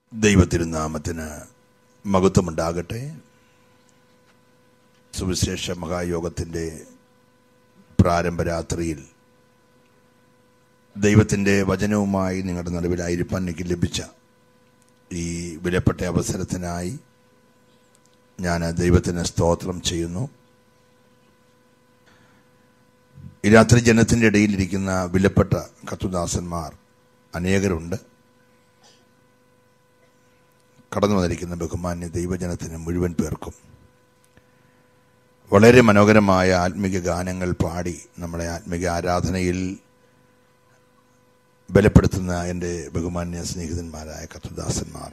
ദൈവത്തിരുനാമത്തിന് മഹത്വമുണ്ടാകട്ടെ. സുവിശേഷ മഹായോഗത്തിൻ്റെ പ്രാരംഭരാത്രിയിൽ ദൈവത്തിൻ്റെ വചനവുമായി നിങ്ങളുടെ നടുവിലായിരിക്കാൻ എനിക്ക് ലഭിച്ച ഈ വിലപ്പെട്ട അവസരത്തിനായി ഞാൻ ദൈവത്തിന് സ്തോത്രം ചെയ്യുന്നു. ഈ രാത്രി ജനത്തിൻ്റെ ഇടയിലിരിക്കുന്ന വിലപ്പെട്ട കർത്തൃദാസന്മാർ അനേകരുണ്ട്. കടന്നു വന്നിരിക്കുന്ന ബഹുമാന്യ ദൈവജനത്തിന് മുഴുവൻ പേർക്കും വളരെ മനോഹരമായ ആത്മീക ഗാനങ്ങൾ പാടി നമ്മളെ ആത്മീക ആരാധനയിൽ ബലപ്പെടുത്തുന്ന എൻ്റെ ബഹുമാന്യ സ്നേഹിതന്മാരായ കർത്തൃദാസന്മാർ,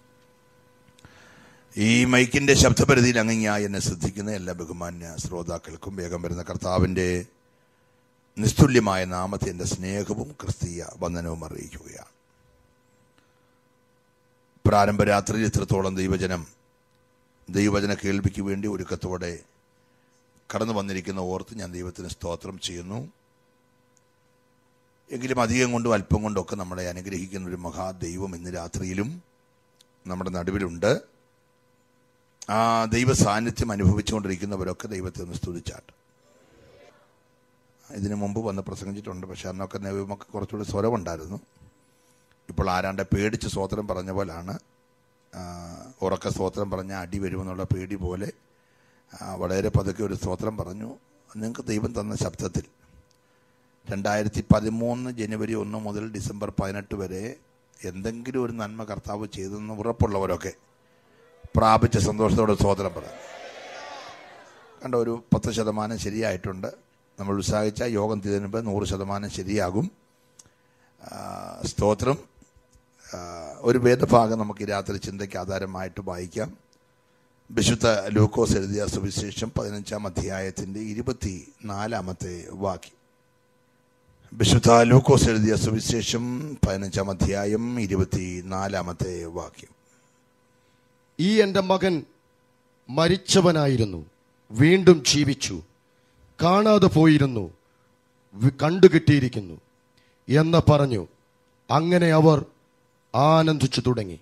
ഈ മൈക്കിൻ്റെ ശബ്ദപരിധിയിൽ അങ്ങിങ്ങായി എന്നെ ശ്രദ്ധിക്കുന്ന എല്ലാ ബഹുമാന്യ ശ്രോതാക്കൾക്കും വേഗം വരുന്ന കർത്താവിൻ്റെ നിസ്തുല്യമായ നാമത്തെ എൻ്റെ സ്നേഹവും ക്രിസ്തീയ വന്ദനവും അറിയിക്കുകയാണ്. പ്രാരംഭരാത്രിയിൽ ഇത്രത്തോളം ദൈവവചന കേൾവിക്ക് വേണ്ടി ഒരുക്കത്തോടെ കടന്നു വന്നിരിക്കുന്ന ഓർത്ത് ഞാൻ ദൈവത്തിന് സ്തോത്രം ചെയ്യുന്നു. എങ്കിലും അധികം കൊണ്ടും അല്പം കൊണ്ടൊക്കെ നമ്മളെ അനുഗ്രഹിക്കുന്ന ഒരു മഹാദൈവം ഇന്ന് രാത്രിയിലും നമ്മുടെ നടുവിലുണ്ട്. ആ ദൈവ സാന്നിധ്യം അനുഭവിച്ചുകൊണ്ടിരിക്കുന്നവരൊക്കെ ദൈവത്തെ ഒന്ന് സ്തുതിച്ചാട്ട്. ഇതിനു മുമ്പ് വന്ന് പ്രസംഗിച്ചിട്ടുണ്ട്, പക്ഷെ അന്നൊക്കെ നമുക്ക് കുറച്ചുകൂടി സ്വരമുണ്ടായിരുന്നു. ഇപ്പോൾ ആരാണ്ട് പേടിച്ച് സ്തോത്രം പറഞ്ഞ പോലാണ്. ഉറക്ക സ്തോത്രം പറഞ്ഞ അടി വരുമെന്നുള്ള പേടി പോലെ വളരെ പതുക്കെ ഒരു സ്തോത്രം പറഞ്ഞു. നിങ്ങൾക്ക് ദൈവം തന്ന ശബ്ദത്തിൽ 2013 ജനുവരി 1 മുതൽ ഡിസംബർ 18 വരെ എന്തെങ്കിലും ഒരു നന്മ കർത്താവ് ചെയ്തെന്ന് ഉറപ്പുള്ളവരൊക്കെ പ്രാപിച്ച സന്തോഷത്തോടെ സ്തോത്രം പറഞ്ഞു. കണ്ട, ഒരു 10% ശരിയായിട്ടുണ്ട്. നമ്മൾ ഉത്സാഹിച്ച യോഗം തീരുന്നതിന് മുമ്പ് 100% ശരിയാകും. സ്തോത്രം. ഒരു വേദഭാഗം നമുക്ക് ഈ രാത്രി ചിന്തയ്ക്ക് ആധാരമായിട്ട് വായിക്കാം. വിശുദ്ധ ലൂക്കോസ് എഴുതിയ സുവിശേഷം 15-ാം അധ്യായത്തിൻ്റെ 24-ാമത്തെ വാക്യം. വിശുദ്ധ ലൂക്കോസ് എഴുതിയ സുവിശേഷം 15-ാം അധ്യായം 24-ാമത്തെ വാക്യം. ഈ എൻ്റെ മകൻ മരിച്ചവനായിരുന്നു, വീണ്ടും ജീവിച്ചു, കാണാതെ പോയിരുന്നു, കണ്ടുകിട്ടിയിരിക്കുന്നു എന്ന് പറഞ്ഞു. അങ്ങനെ അവർ ആനന്ദിച്ചു തുടങ്ങി.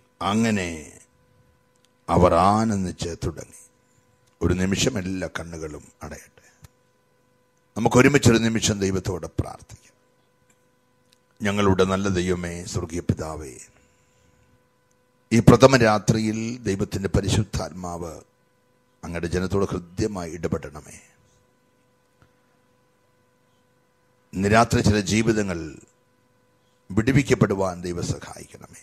ഒരു നിമിഷം എല്ലാ കണ്ണുകളും അടയട്ടെ. നമുക്കൊരുമിച്ചൊരു നിമിഷം ദൈവത്തോട് പ്രാർത്ഥിക്കാം. ഞങ്ങളുടെ നല്ല ദൈവമേ, സ്വർഗീയ പിതാവേ, ഈ പ്രഥമ രാത്രിയിൽ ദൈവത്തിൻ്റെ പരിശുദ്ധാത്മാവ് അങ്ങയുടെ ജനത്തോട് ഹൃദ്യമായി ഇടപെടണമേ. ഇന്ന് രാത്രി ചില ജീവിതങ്ങൾ വിടുവിക്കപ്പെടുവാൻ ദൈവം സഹായിക്കണമേ.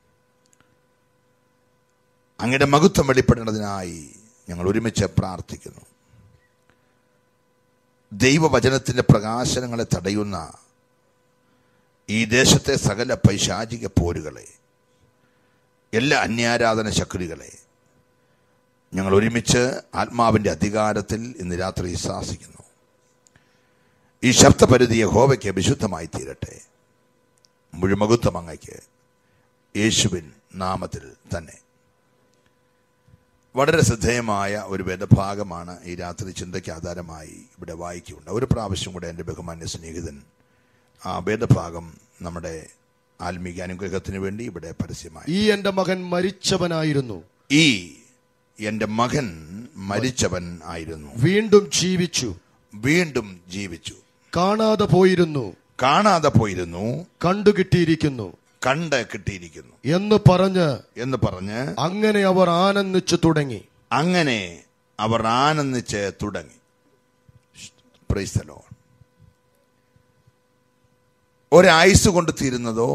അങ്ങയുടെ മഹത്വം വെളിപ്പെടേണ്ടതിനായി ഞങ്ങൾ ഒരുമിച്ച് പ്രാർത്ഥിക്കുന്നു. ദൈവവചനത്തിൻ്റെ പ്രകാശനങ്ങളെ തടയുന്ന ഈ ദേശത്തെ സകല പൈശാചിക പോരുകളെ, എല്ലാ അന്യാരാധന ശക്തികളെ ഞങ്ങൾ ഒരുമിച്ച് ആത്മാവിൻ്റെ അധികാരത്തിൽ ഇന്ന് രാത്രി ശാസിക്കുന്നു. ഈ ശബ്ദപരിധി യഹോവയ്ക്ക് വിശുദ്ധമായി തീരട്ടെ. മുഴുമഹത്വം അങ്ങയ്ക്ക്, യേശുവിൻ നാമത്തിൽ തന്നെ. വളരെ ശ്രദ്ധേയമായ ഒരു വേദഭാഗമാണ് ഈ രാത്രി ചിന്തയ്ക്ക് ആധാരമായി ഇവിടെ വായിക്കുന്നുണ്ട്. ഒരു പ്രാവശ്യം കൂടെ എൻ്റെ ബഹുമാന്യ സ്നേഹിതൻ ആ വേദഭാഗം നമ്മുടെ ആത്മീക അനുഗ്രഹത്തിന് വേണ്ടി ഇവിടെ പരസ്യമായി. ഈ എൻ്റെ മകൻ മരിച്ചവനായിരുന്നു, വീണ്ടും ജീവിച്ചു, കാണാതെ പോയിരുന്നു, കണ്ടുകിട്ടിയിരിക്കുന്നു എന്ന് പറഞ്ഞ് അങ്ങനെ അവർ ആനന്ദിച്ചു തുടങ്ങി. Price the Lord. ഒരായുസ് കൊണ്ട് തീരുന്നതോ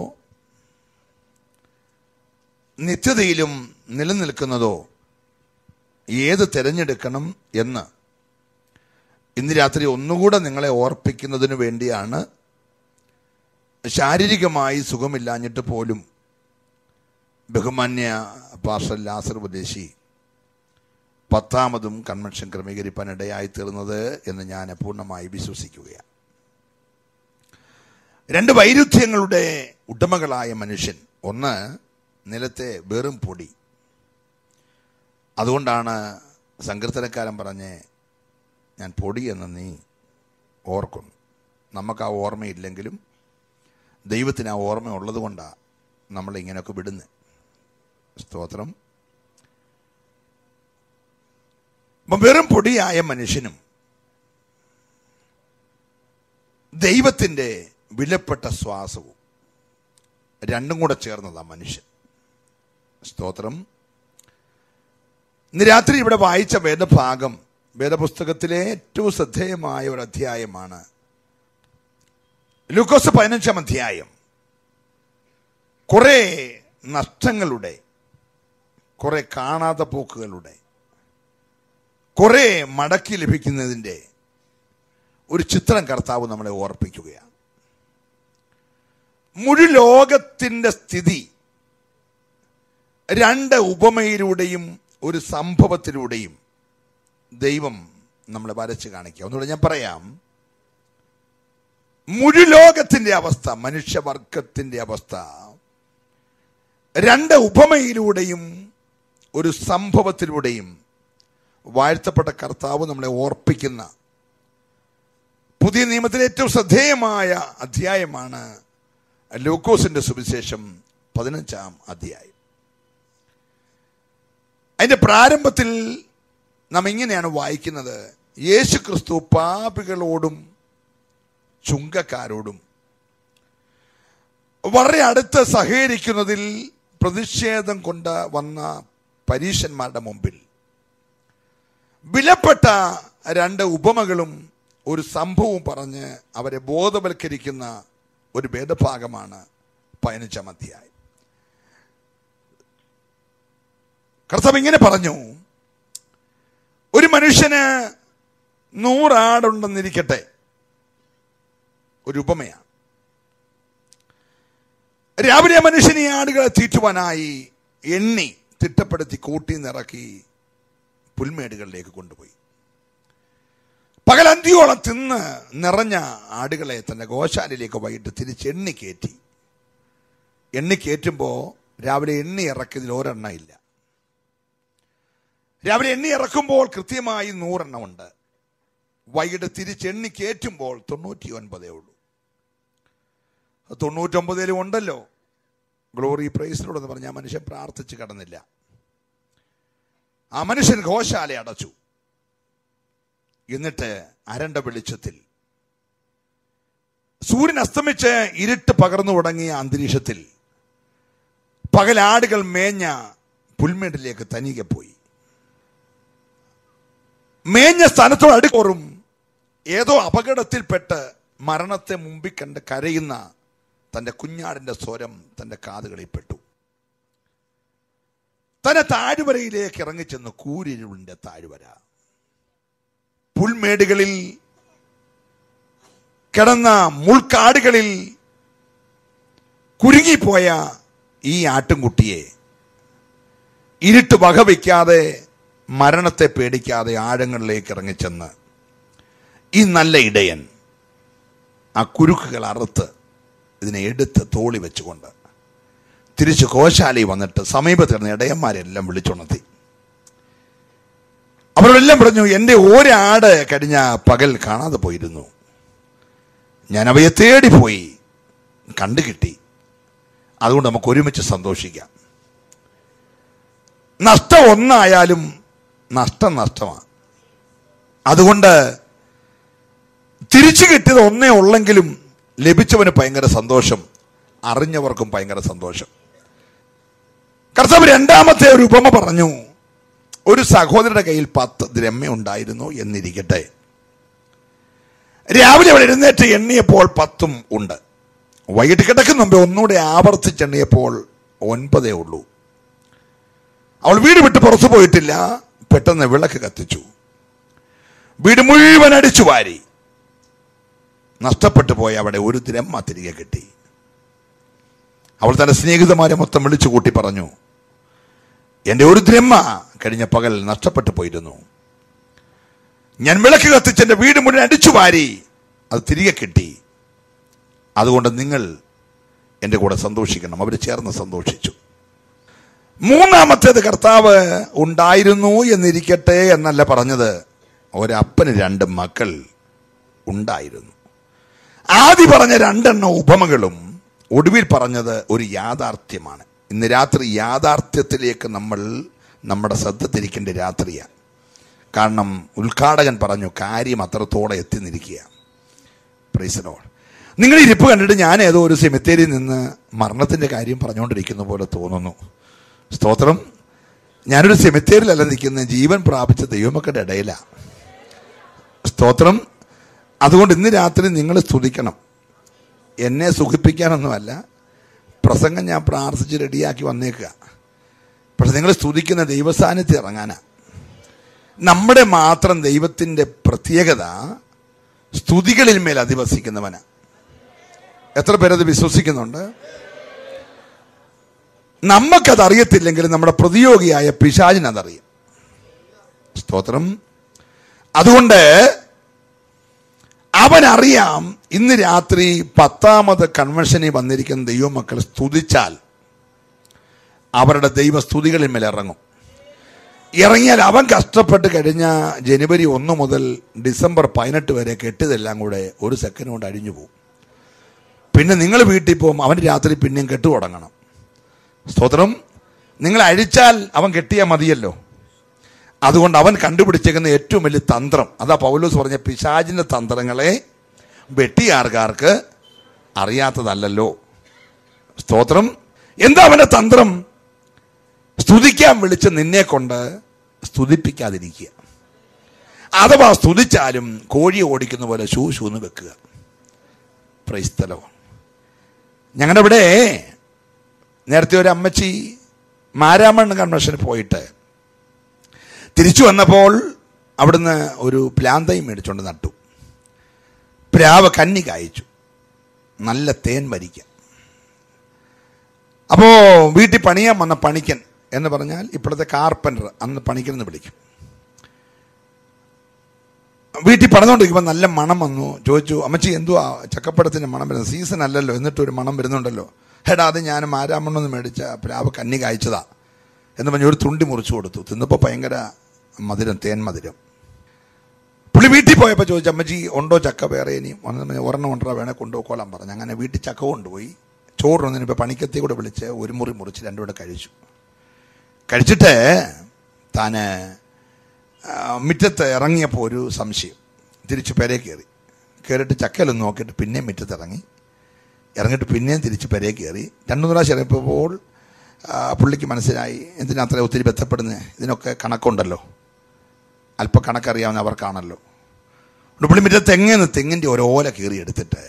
നിത്യതയിലും നിലനിൽക്കുന്നതോ ഏത് തിരഞ്ഞെടുക്കണം എന്ന് ഇന്ന് രാത്രി ഒന്നുകൂടെ നിങ്ങളെ ഓർപ്പിക്കുന്നതിന് വേണ്ടിയാണ്. ശാരീരികമായി സുഖമില്ലാഞ്ഞിട്ട് പോലും ബഹുമാന്യ പാസ്റ്റർ ലാസർ ഉപദേശി 10ാമതും കൺവെൻഷൻ ക്രമീകരിക്കാൻ ഇടയായി തീർന്നത് എന്ന് ഞാൻ പൂർണ്ണമായി വിശ്വസിക്കുകയാണ്. 2 വൈരുദ്ധ്യങ്ങളുടെ ഉടമകളായ മനുഷ്യൻ. ഒന്ന്, നിലത്തെ വെറും പൊടി. അതുകൊണ്ടാണ് സങ്കീർത്തനക്കാരൻ പറഞ്ഞ്, ഞാൻ പൊടി എന്ന് നീ ഓർക്കുന്നു. നമുക്ക് ആ ഓർമ്മയില്ലെങ്കിലും ദൈവത്തിന് ആ ഓർമ്മ ഉള്ളത് കൊണ്ടാണ് നമ്മളിങ്ങനെയൊക്കെ വിടുന്നത്. സ്തോത്രം. വെറും പൊടിയായ മനുഷ്യനും ദൈവത്തിൻ്റെ വിലപ്പെട്ട ശ്വാസവും രണ്ടും കൂടെ ചേർന്നതാ മനുഷ്യൻ. സ്തോത്രം. ഇന്ന് രാത്രി ഇവിടെ വായിച്ച വേദഭാഗം വേദപുസ്തകത്തിലെ ഏറ്റവും ശ്രദ്ധേയമായ ഒരു അധ്യായമാണ്. ലൂക്കോസ് 15-ാം അധ്യായം. കുറെ നഷ്ടങ്ങളുടെ, കുറെ കാണാതെ പോക്കുകളുടെ, കുറെ മടക്കി ലഭിക്കുന്നതിൻ്റെ ഒരു ചിത്രം കർത്താവ് നമ്മളെ ഓർപ്പിക്കുകയാണ്. മുഴു ലോകത്തിൻ്റെ സ്ഥിതി രണ്ട് ഉപമയിലൂടെയും ഒരു സംഭവത്തിലൂടെയും ദൈവം നമ്മളെ വരച്ച് കാണിക്കുക. ഒന്നുകൂടെ ഞാൻ പറയാം. മുഴു ലോകത്തിൻ്റെ അവസ്ഥ, മനുഷ്യവർഗത്തിൻ്റെ അവസ്ഥ രണ്ട് ഉപമയിലൂടെയും ഒരു സംഭവത്തിലൂടെയും വാഴ്ത്തപ്പെട്ട കർത്താവ് നമ്മളെ ഓർപ്പിക്കുന്ന പുതിയ നിയമത്തിലെ ഏറ്റവും ശ്രദ്ധേയമായ അധ്യായമാണ് ലൂക്കോസിന്റെ സുവിശേഷം 15-ാം അധ്യായം. അതിന്റെ പ്രാരംഭത്തിൽ നാം ഇങ്ങനെയാണ് വായിക്കുന്നത്: യേശു ക്രിസ്തു പാപികളോടും ചുങ്കക്കാരോടും വളരെ അടുത്ത് സഹകരിക്കുന്നതിൽ പ്രതിഷേധം കൊണ്ട് വന്ന പരീശന്മാരുടെ മുമ്പിൽ വിലപ്പെട്ട രണ്ട് ഉപമകളും ഒരു സംഭവവും പറഞ്ഞ് അവരെ ബോധവൽക്കരിക്കുന്ന ഒരു വേദഭാഗമാണ് 15-ാം അധ്യായം. കർത്താവ് ഇങ്ങനെ പറഞ്ഞു: ഒരു മനുഷ്യന് 100 ആടുണ്ടെന്നിരിക്കട്ടെ. ഒരു ഉപമയാണ്. രാവിലെ മനുഷ്യൻ ഈ ആടുകളെ തീറ്റുവാനായി എണ്ണി തിട്ടപ്പെടുത്തി കൂട്ടി നിറക്കി പുൽമേടുകളിലേക്ക് കൊണ്ടുപോയി. പകലന്തിയോളം തിന്ന് നിറഞ്ഞ ആടുകളെ തന്റെ ഗോശാലയിലേക്ക് വൈകിട്ട് തിരിച്ച് എണ്ണിക്കയറ്റി. എണ്ണിക്കയറ്റുമ്പോൾ രാവിലെ എണ്ണി ഇറക്കിയതിൽ ഒരെണ്ണ ഇല്ല. രാവിലെ എണ്ണി ഇറക്കുമ്പോൾ കൃത്യമായി 100 എണ്ണമുണ്ട്. വൈകിട്ട് തിരിച്ച് എണ്ണിക്കയറ്റുമ്പോൾ 99 ഉള്ളൂ. 99 ഉണ്ടല്ലോ. ഗ്ലോറി പ്രൈസിലോടെന്ന് പറഞ്ഞ ആ മനുഷ്യൻ പ്രാർത്ഥിച്ച് കടന്നില്ല. ആ മനുഷ്യൻ ഗോശാല അടച്ചു. എന്നിട്ട് അരണ്ട വെളിച്ചത്തിൽ, സൂര്യൻ അസ്തമിച്ച് ഇരുട്ട് പകർന്നു തുടങ്ങിയ അന്തരീക്ഷത്തിൽ പകലാടുകൾ മേഞ്ഞ പുൽമേട്ടിലേക്ക് തനിയെ പോയി. മേഞ്ഞ സ്ഥാനത്തോട് അടുക്കോറും ഏതോ അപകടത്തിൽപ്പെട്ട് മരണത്തെ മുമ്പിൽ കണ്ട് കരയുന്ന തൻ്റെ കുഞ്ഞാടിൻ്റെ സ്വരം തൻ്റെ കാതുകളിൽ പെട്ടു. തന്നെ താഴ്വരയിലേക്ക് ഇറങ്ങിച്ചെന്ന് കൂരിരുളിൻ്റെ താഴ്വര. പുൽമേടുകളിൽ കിടന്ന മുൾക്കാടുകളിൽ കുരുങ്ങിപ്പോയ ഈ ആട്ടിൻകുട്ടിയെ ഇരുട്ട് വകവയ്ക്കാതെ, മരണത്തെ പേടിക്കാതെ ആഴങ്ങളിലേക്ക് ഇറങ്ങിച്ചെന്ന് ഈ നല്ല ഇടയൻ ആ കുരുക്കുകൾ അറുത്ത് ഇതിനെ എടുത്ത് തോളി വെച്ചുകൊണ്ട് തിരിച്ച് ഗോശാലയിൽ വന്നിട്ട് സമീപത്ത് കിടന്ന ഇടയന്മാരെല്ലാം വിളിച്ചുണർത്തി. അവരോടെല്ലാം പറഞ്ഞു: എൻ്റെ ഒരാട് കഴിഞ്ഞ പകൽ കാണാതെ പോയിരുന്നു. ഞാൻ അവയെ തേടിപ്പോയി, കണ്ടുകിട്ടി. അതുകൊണ്ട് നമുക്ക് ഒരുമിച്ച് സന്തോഷിക്കാം. നഷ്ടം ഒന്നായാലും നഷ്ടമാണ്. അതുകൊണ്ട് തിരിച്ചു കിട്ടിയത് ഒന്നേ ഉള്ളെങ്കിലും ലഭിച്ചവന് ഭയങ്കര സന്തോഷം, അറിഞ്ഞവർക്കും ഭയങ്കര സന്തോഷം. കർത്താവ് രണ്ടാമത്തെ ഒരു ഉപമ പറഞ്ഞു. ഒരു സഹോദരന്റെ കയ്യിൽ 10 ദ്രഹ്മ ഉണ്ടായിരുന്നു എന്നിരിക്കട്ടെ. രാവിലെ അവൾ എഴുന്നേറ്റ് എണ്ണിയപ്പോൾ 10 ഉണ്ട്. വൈകിട്ട് കിടക്കുന്ന മുമ്പേ ഒന്നുകൂടെ ആവർത്തിച്ചെണ്ണിയപ്പോൾ 9 ഉള്ളൂ. അവൾ വീട് വിട്ട് പുറത്തു പോയിട്ടില്ല. പെട്ടെന്ന് വിളക്ക് കത്തിച്ചു. വീട് മുഴുവൻ അടിച്ചു വാരി. നഷ്ടപ്പെട്ടു പോയ അവിടെ 1 ദ്രഹ്മ തിരികെ കിട്ടി. അവൾ തന്റെ സ്നേഹിതന്മാരെ മൊത്തം വിളിച്ചു കൂട്ടി പറഞ്ഞു: എൻ്റെ 1 ദ്രഹ്മ കഴിഞ്ഞ പകൽ നഷ്ടപ്പെട്ടു പോയിരുന്നു. ഞാൻ വിളക്ക് കത്തിച്ച് എൻ്റെ വീട് മുഴുവൻ അടിച്ചു വാരി അത് തിരികെ കിട്ടി. അതുകൊണ്ട് നിങ്ങൾ എൻ്റെ കൂടെ സന്തോഷിക്കണം. അവർ ചേർന്ന് സന്തോഷിച്ചു. മൂന്നാമത്തേത് കർത്താവ് ഉണ്ടായിരുന്നു എന്നിരിക്കട്ടെ എന്നല്ല പറഞ്ഞത്. ഒരപ്പന് 2 മക്കൾ ഉണ്ടായിരുന്നു. ആദ്യം പറഞ്ഞ 2 ഉപമകളും ഒടുവിൽ പറഞ്ഞത് ഒരു യാഥാർത്ഥ്യമാണ്. ഇന്ന് രാത്രി യാഥാർത്ഥ്യത്തിലേക്ക് നമ്മൾ നമ്മുടെ ശ്രദ്ധ തിരിക്കേണ്ട രാത്രിയാണ്. കാരണം ഉദ്ഘാടകൻ പറഞ്ഞു കാര്യം അത്രത്തോടെ എത്തി നിൽക്കുക. Praise the lord. നിങ്ങൾ ഇരിപ്പ് കണ്ടിട്ട് ഞാൻ ഏതോ ഒരു സെമിത്തേരിയിൽ നിന്ന് മരണത്തിൻ്റെ കാര്യം പറഞ്ഞുകൊണ്ടിരിക്കുന്ന പോലെ തോന്നുന്നു. സ്തോത്രം. ഞാനൊരു സെമിത്തേരിയിലല്ല നിൽക്കുന്നത്, ജീവൻ പ്രാപിച്ച ദൈവമക്കളുടെ ഇടയിലാണ്. സ്തോത്രം. അതുകൊണ്ട് ഇന്ന് രാത്രി നിങ്ങൾ സ്തുതിക്കണം. എന്നെ സുഖിപ്പിക്കാനൊന്നുമല്ല, പ്രസംഗം ഞാൻ പ്രാർത്ഥിച്ച് റെഡിയാക്കി വന്നേക്കുക. പക്ഷെ നിങ്ങൾ സ്തുതിക്കുന്ന ദൈവസാന്നിധ്യം ഇറങ്ങാനാണ്. നമ്മുടെ മാത്രം ദൈവത്തിൻ്റെ പ്രത്യേകത സ്തുതികളിൽ മേൽ അധിവസിക്കുന്നവനാണ്. എത്ര പേരത് വിശ്വസിക്കുന്നുണ്ട്? നമുക്കതറിയത്തില്ലെങ്കിലും നമ്മുടെ പ്രതിയോഗിയായ പിശാചിനതറിയും. സ്തോത്രം. അതുകൊണ്ട് അവനറിയാം ഇന്ന് രാത്രി 10ാമത് കൺവെൻഷനിൽ വന്നിരിക്കുന്ന ദൈവമക്കൾ സ്തുതിച്ചാൽ അവരുടെ ദൈവസ്തുതികളിൽ മേൽ ഇറങ്ങിയാൽ അവൻ കഷ്ടപ്പെട്ട് കഴിഞ്ഞ ജനുവരി 1 മുതൽ ഡിസംബർ 18 വരെ കെട്ടിയതെല്ലാം കൂടെ ഒരു സെക്കൻഡ് കൊണ്ട് അഴിഞ്ഞു പോകും. പിന്നെ നിങ്ങൾ വീട്ടിൽ പോകും, അവൻ രാത്രി പിന്നെയും കെട്ടു തുടങ്ങണം. സ്തോത്രം. നിങ്ങൾ അഴിച്ചാൽ അവൻ കെട്ടിയാൽ മതിയല്ലോ. അതുകൊണ്ട് അവൻ കണ്ടുപിടിച്ചേക്കുന്ന ഏറ്റവും വലിയ തന്ത്രം അതാ പൗലോസ് പറഞ്ഞ പിശാചിന്റെ തന്ത്രങ്ങളെ വെട്ടിയാർക്കാർക്ക് അറിയാത്തതല്ലോ. സ്തോത്രം. എന്താ അവന്റെ തന്ത്രം? സ്തുതിക്കാൻ വിളിച്ച് നിന്നെ കൊണ്ട് സ്തുതിപ്പിക്കാതിരിക്കുക. അഥവാ സ്തുതിച്ചാലും കോഴിയെ ഓടിക്കുന്ന പോലെ ഷൂന്ന് വെക്കുക. Praise the Lord. ഞങ്ങളുടെ ഇവിടെ നേരത്തെ ഒരു അമ്മച്ചി മാരാമണ്ണ് കൺവെൻഷന് പോയിട്ട് തിരിച്ചു വന്നപ്പോൾ അവിടുന്ന് ഒരു പ്ലാന്തൈ മേടിച്ചുകൊണ്ട് നട്ടു. പ്ലാവ് കന്നി കായ്ച്ചു, നല്ല തേൻ വരിക്കുക. അപ്പോൾ വീട്ടിൽ പണിയാൻ വന്ന പണിക്കൻ എന്ന് പറഞ്ഞാൽ ഇപ്പോഴത്തെ കാർപ്പൻ്റർ, അന്ന് പണിക്കൻ എന്ന് വിളിക്കും. വീട്ടിൽ പണിതുകൊണ്ടിരിക്കുമ്പോൾ നല്ല മണം വന്നു. ചോദിച്ചു, അമ്മച്ചി എന്തുവാ ചക്കപ്പഴത്തിൻ്റെ മണം വരുന്നത്? സീസൺ അല്ലല്ലോ, എന്നിട്ടൊരു മണം വരുന്നുണ്ടല്ലോ. ഹെടാ, അത് ഞാൻ മാരാമണ്ണെന്ന് മേടിച്ച പ്ലാവ് കന്നി കായ്ച്ചതാ എന്ന് പറഞ്ഞ് ഒരു തുണ്ടി മുറിച്ചു കൊടുത്തു. തിന്നപ്പോൾ ഭയങ്കര മധുരം, തേൻ മധുരം. പുള്ളി വീട്ടിൽ പോയപ്പോൾ ചോദിച്ചു, അമ്മച്ചി ഉണ്ടോ ചക്ക വേറെ? ഇനിയും ഒരെണ്ണം കൊണ്ടുവരാ, വേണേൽ കൊണ്ടുപോയിക്കോളാൻ പറഞ്ഞു. അങ്ങനെ വീട്ടിൽ ചക്ക കൊണ്ടുപോയി ചോറിനൊന്നിന് ഇപ്പോൾ പണിക്കത്തി കൂടെ വിളിച്ച് ഒരു മുറി മുറിച്ച് രണ്ടും കൂടെ കഴിച്ചു. കഴിച്ചിട്ട് താൻ മുറ്റത്ത് ഇറങ്ങിയപ്പോൾ ഒരു സംശയം. തിരിച്ച് പെരേ കയറിയിട്ട് ചക്കയിലൊന്ന് നോക്കിയിട്ട് പിന്നെയും മുറ്റത്ത് ഇറങ്ങിയിട്ട് പിന്നെയും തിരിച്ച് പെരേ കയറി. 2 പ്രാവശ്യം ഇറങ്ങിയപ്പോൾ പുള്ളിക്ക് മനസ്സിലായി എന്തിനാ അത്ര ഒത്തിരി ബന്ധപ്പെടുന്നത്, ഇതിനൊക്കെ കണക്കുണ്ടല്ലോ, അല്പം കണക്കറിയാവുന്ന അവർക്കാണല്ലോ. പുള്ളി മുറ്റത്ത് തെങ്ങിൻ്റെ ഓല കീറി എടുത്തിട്ട്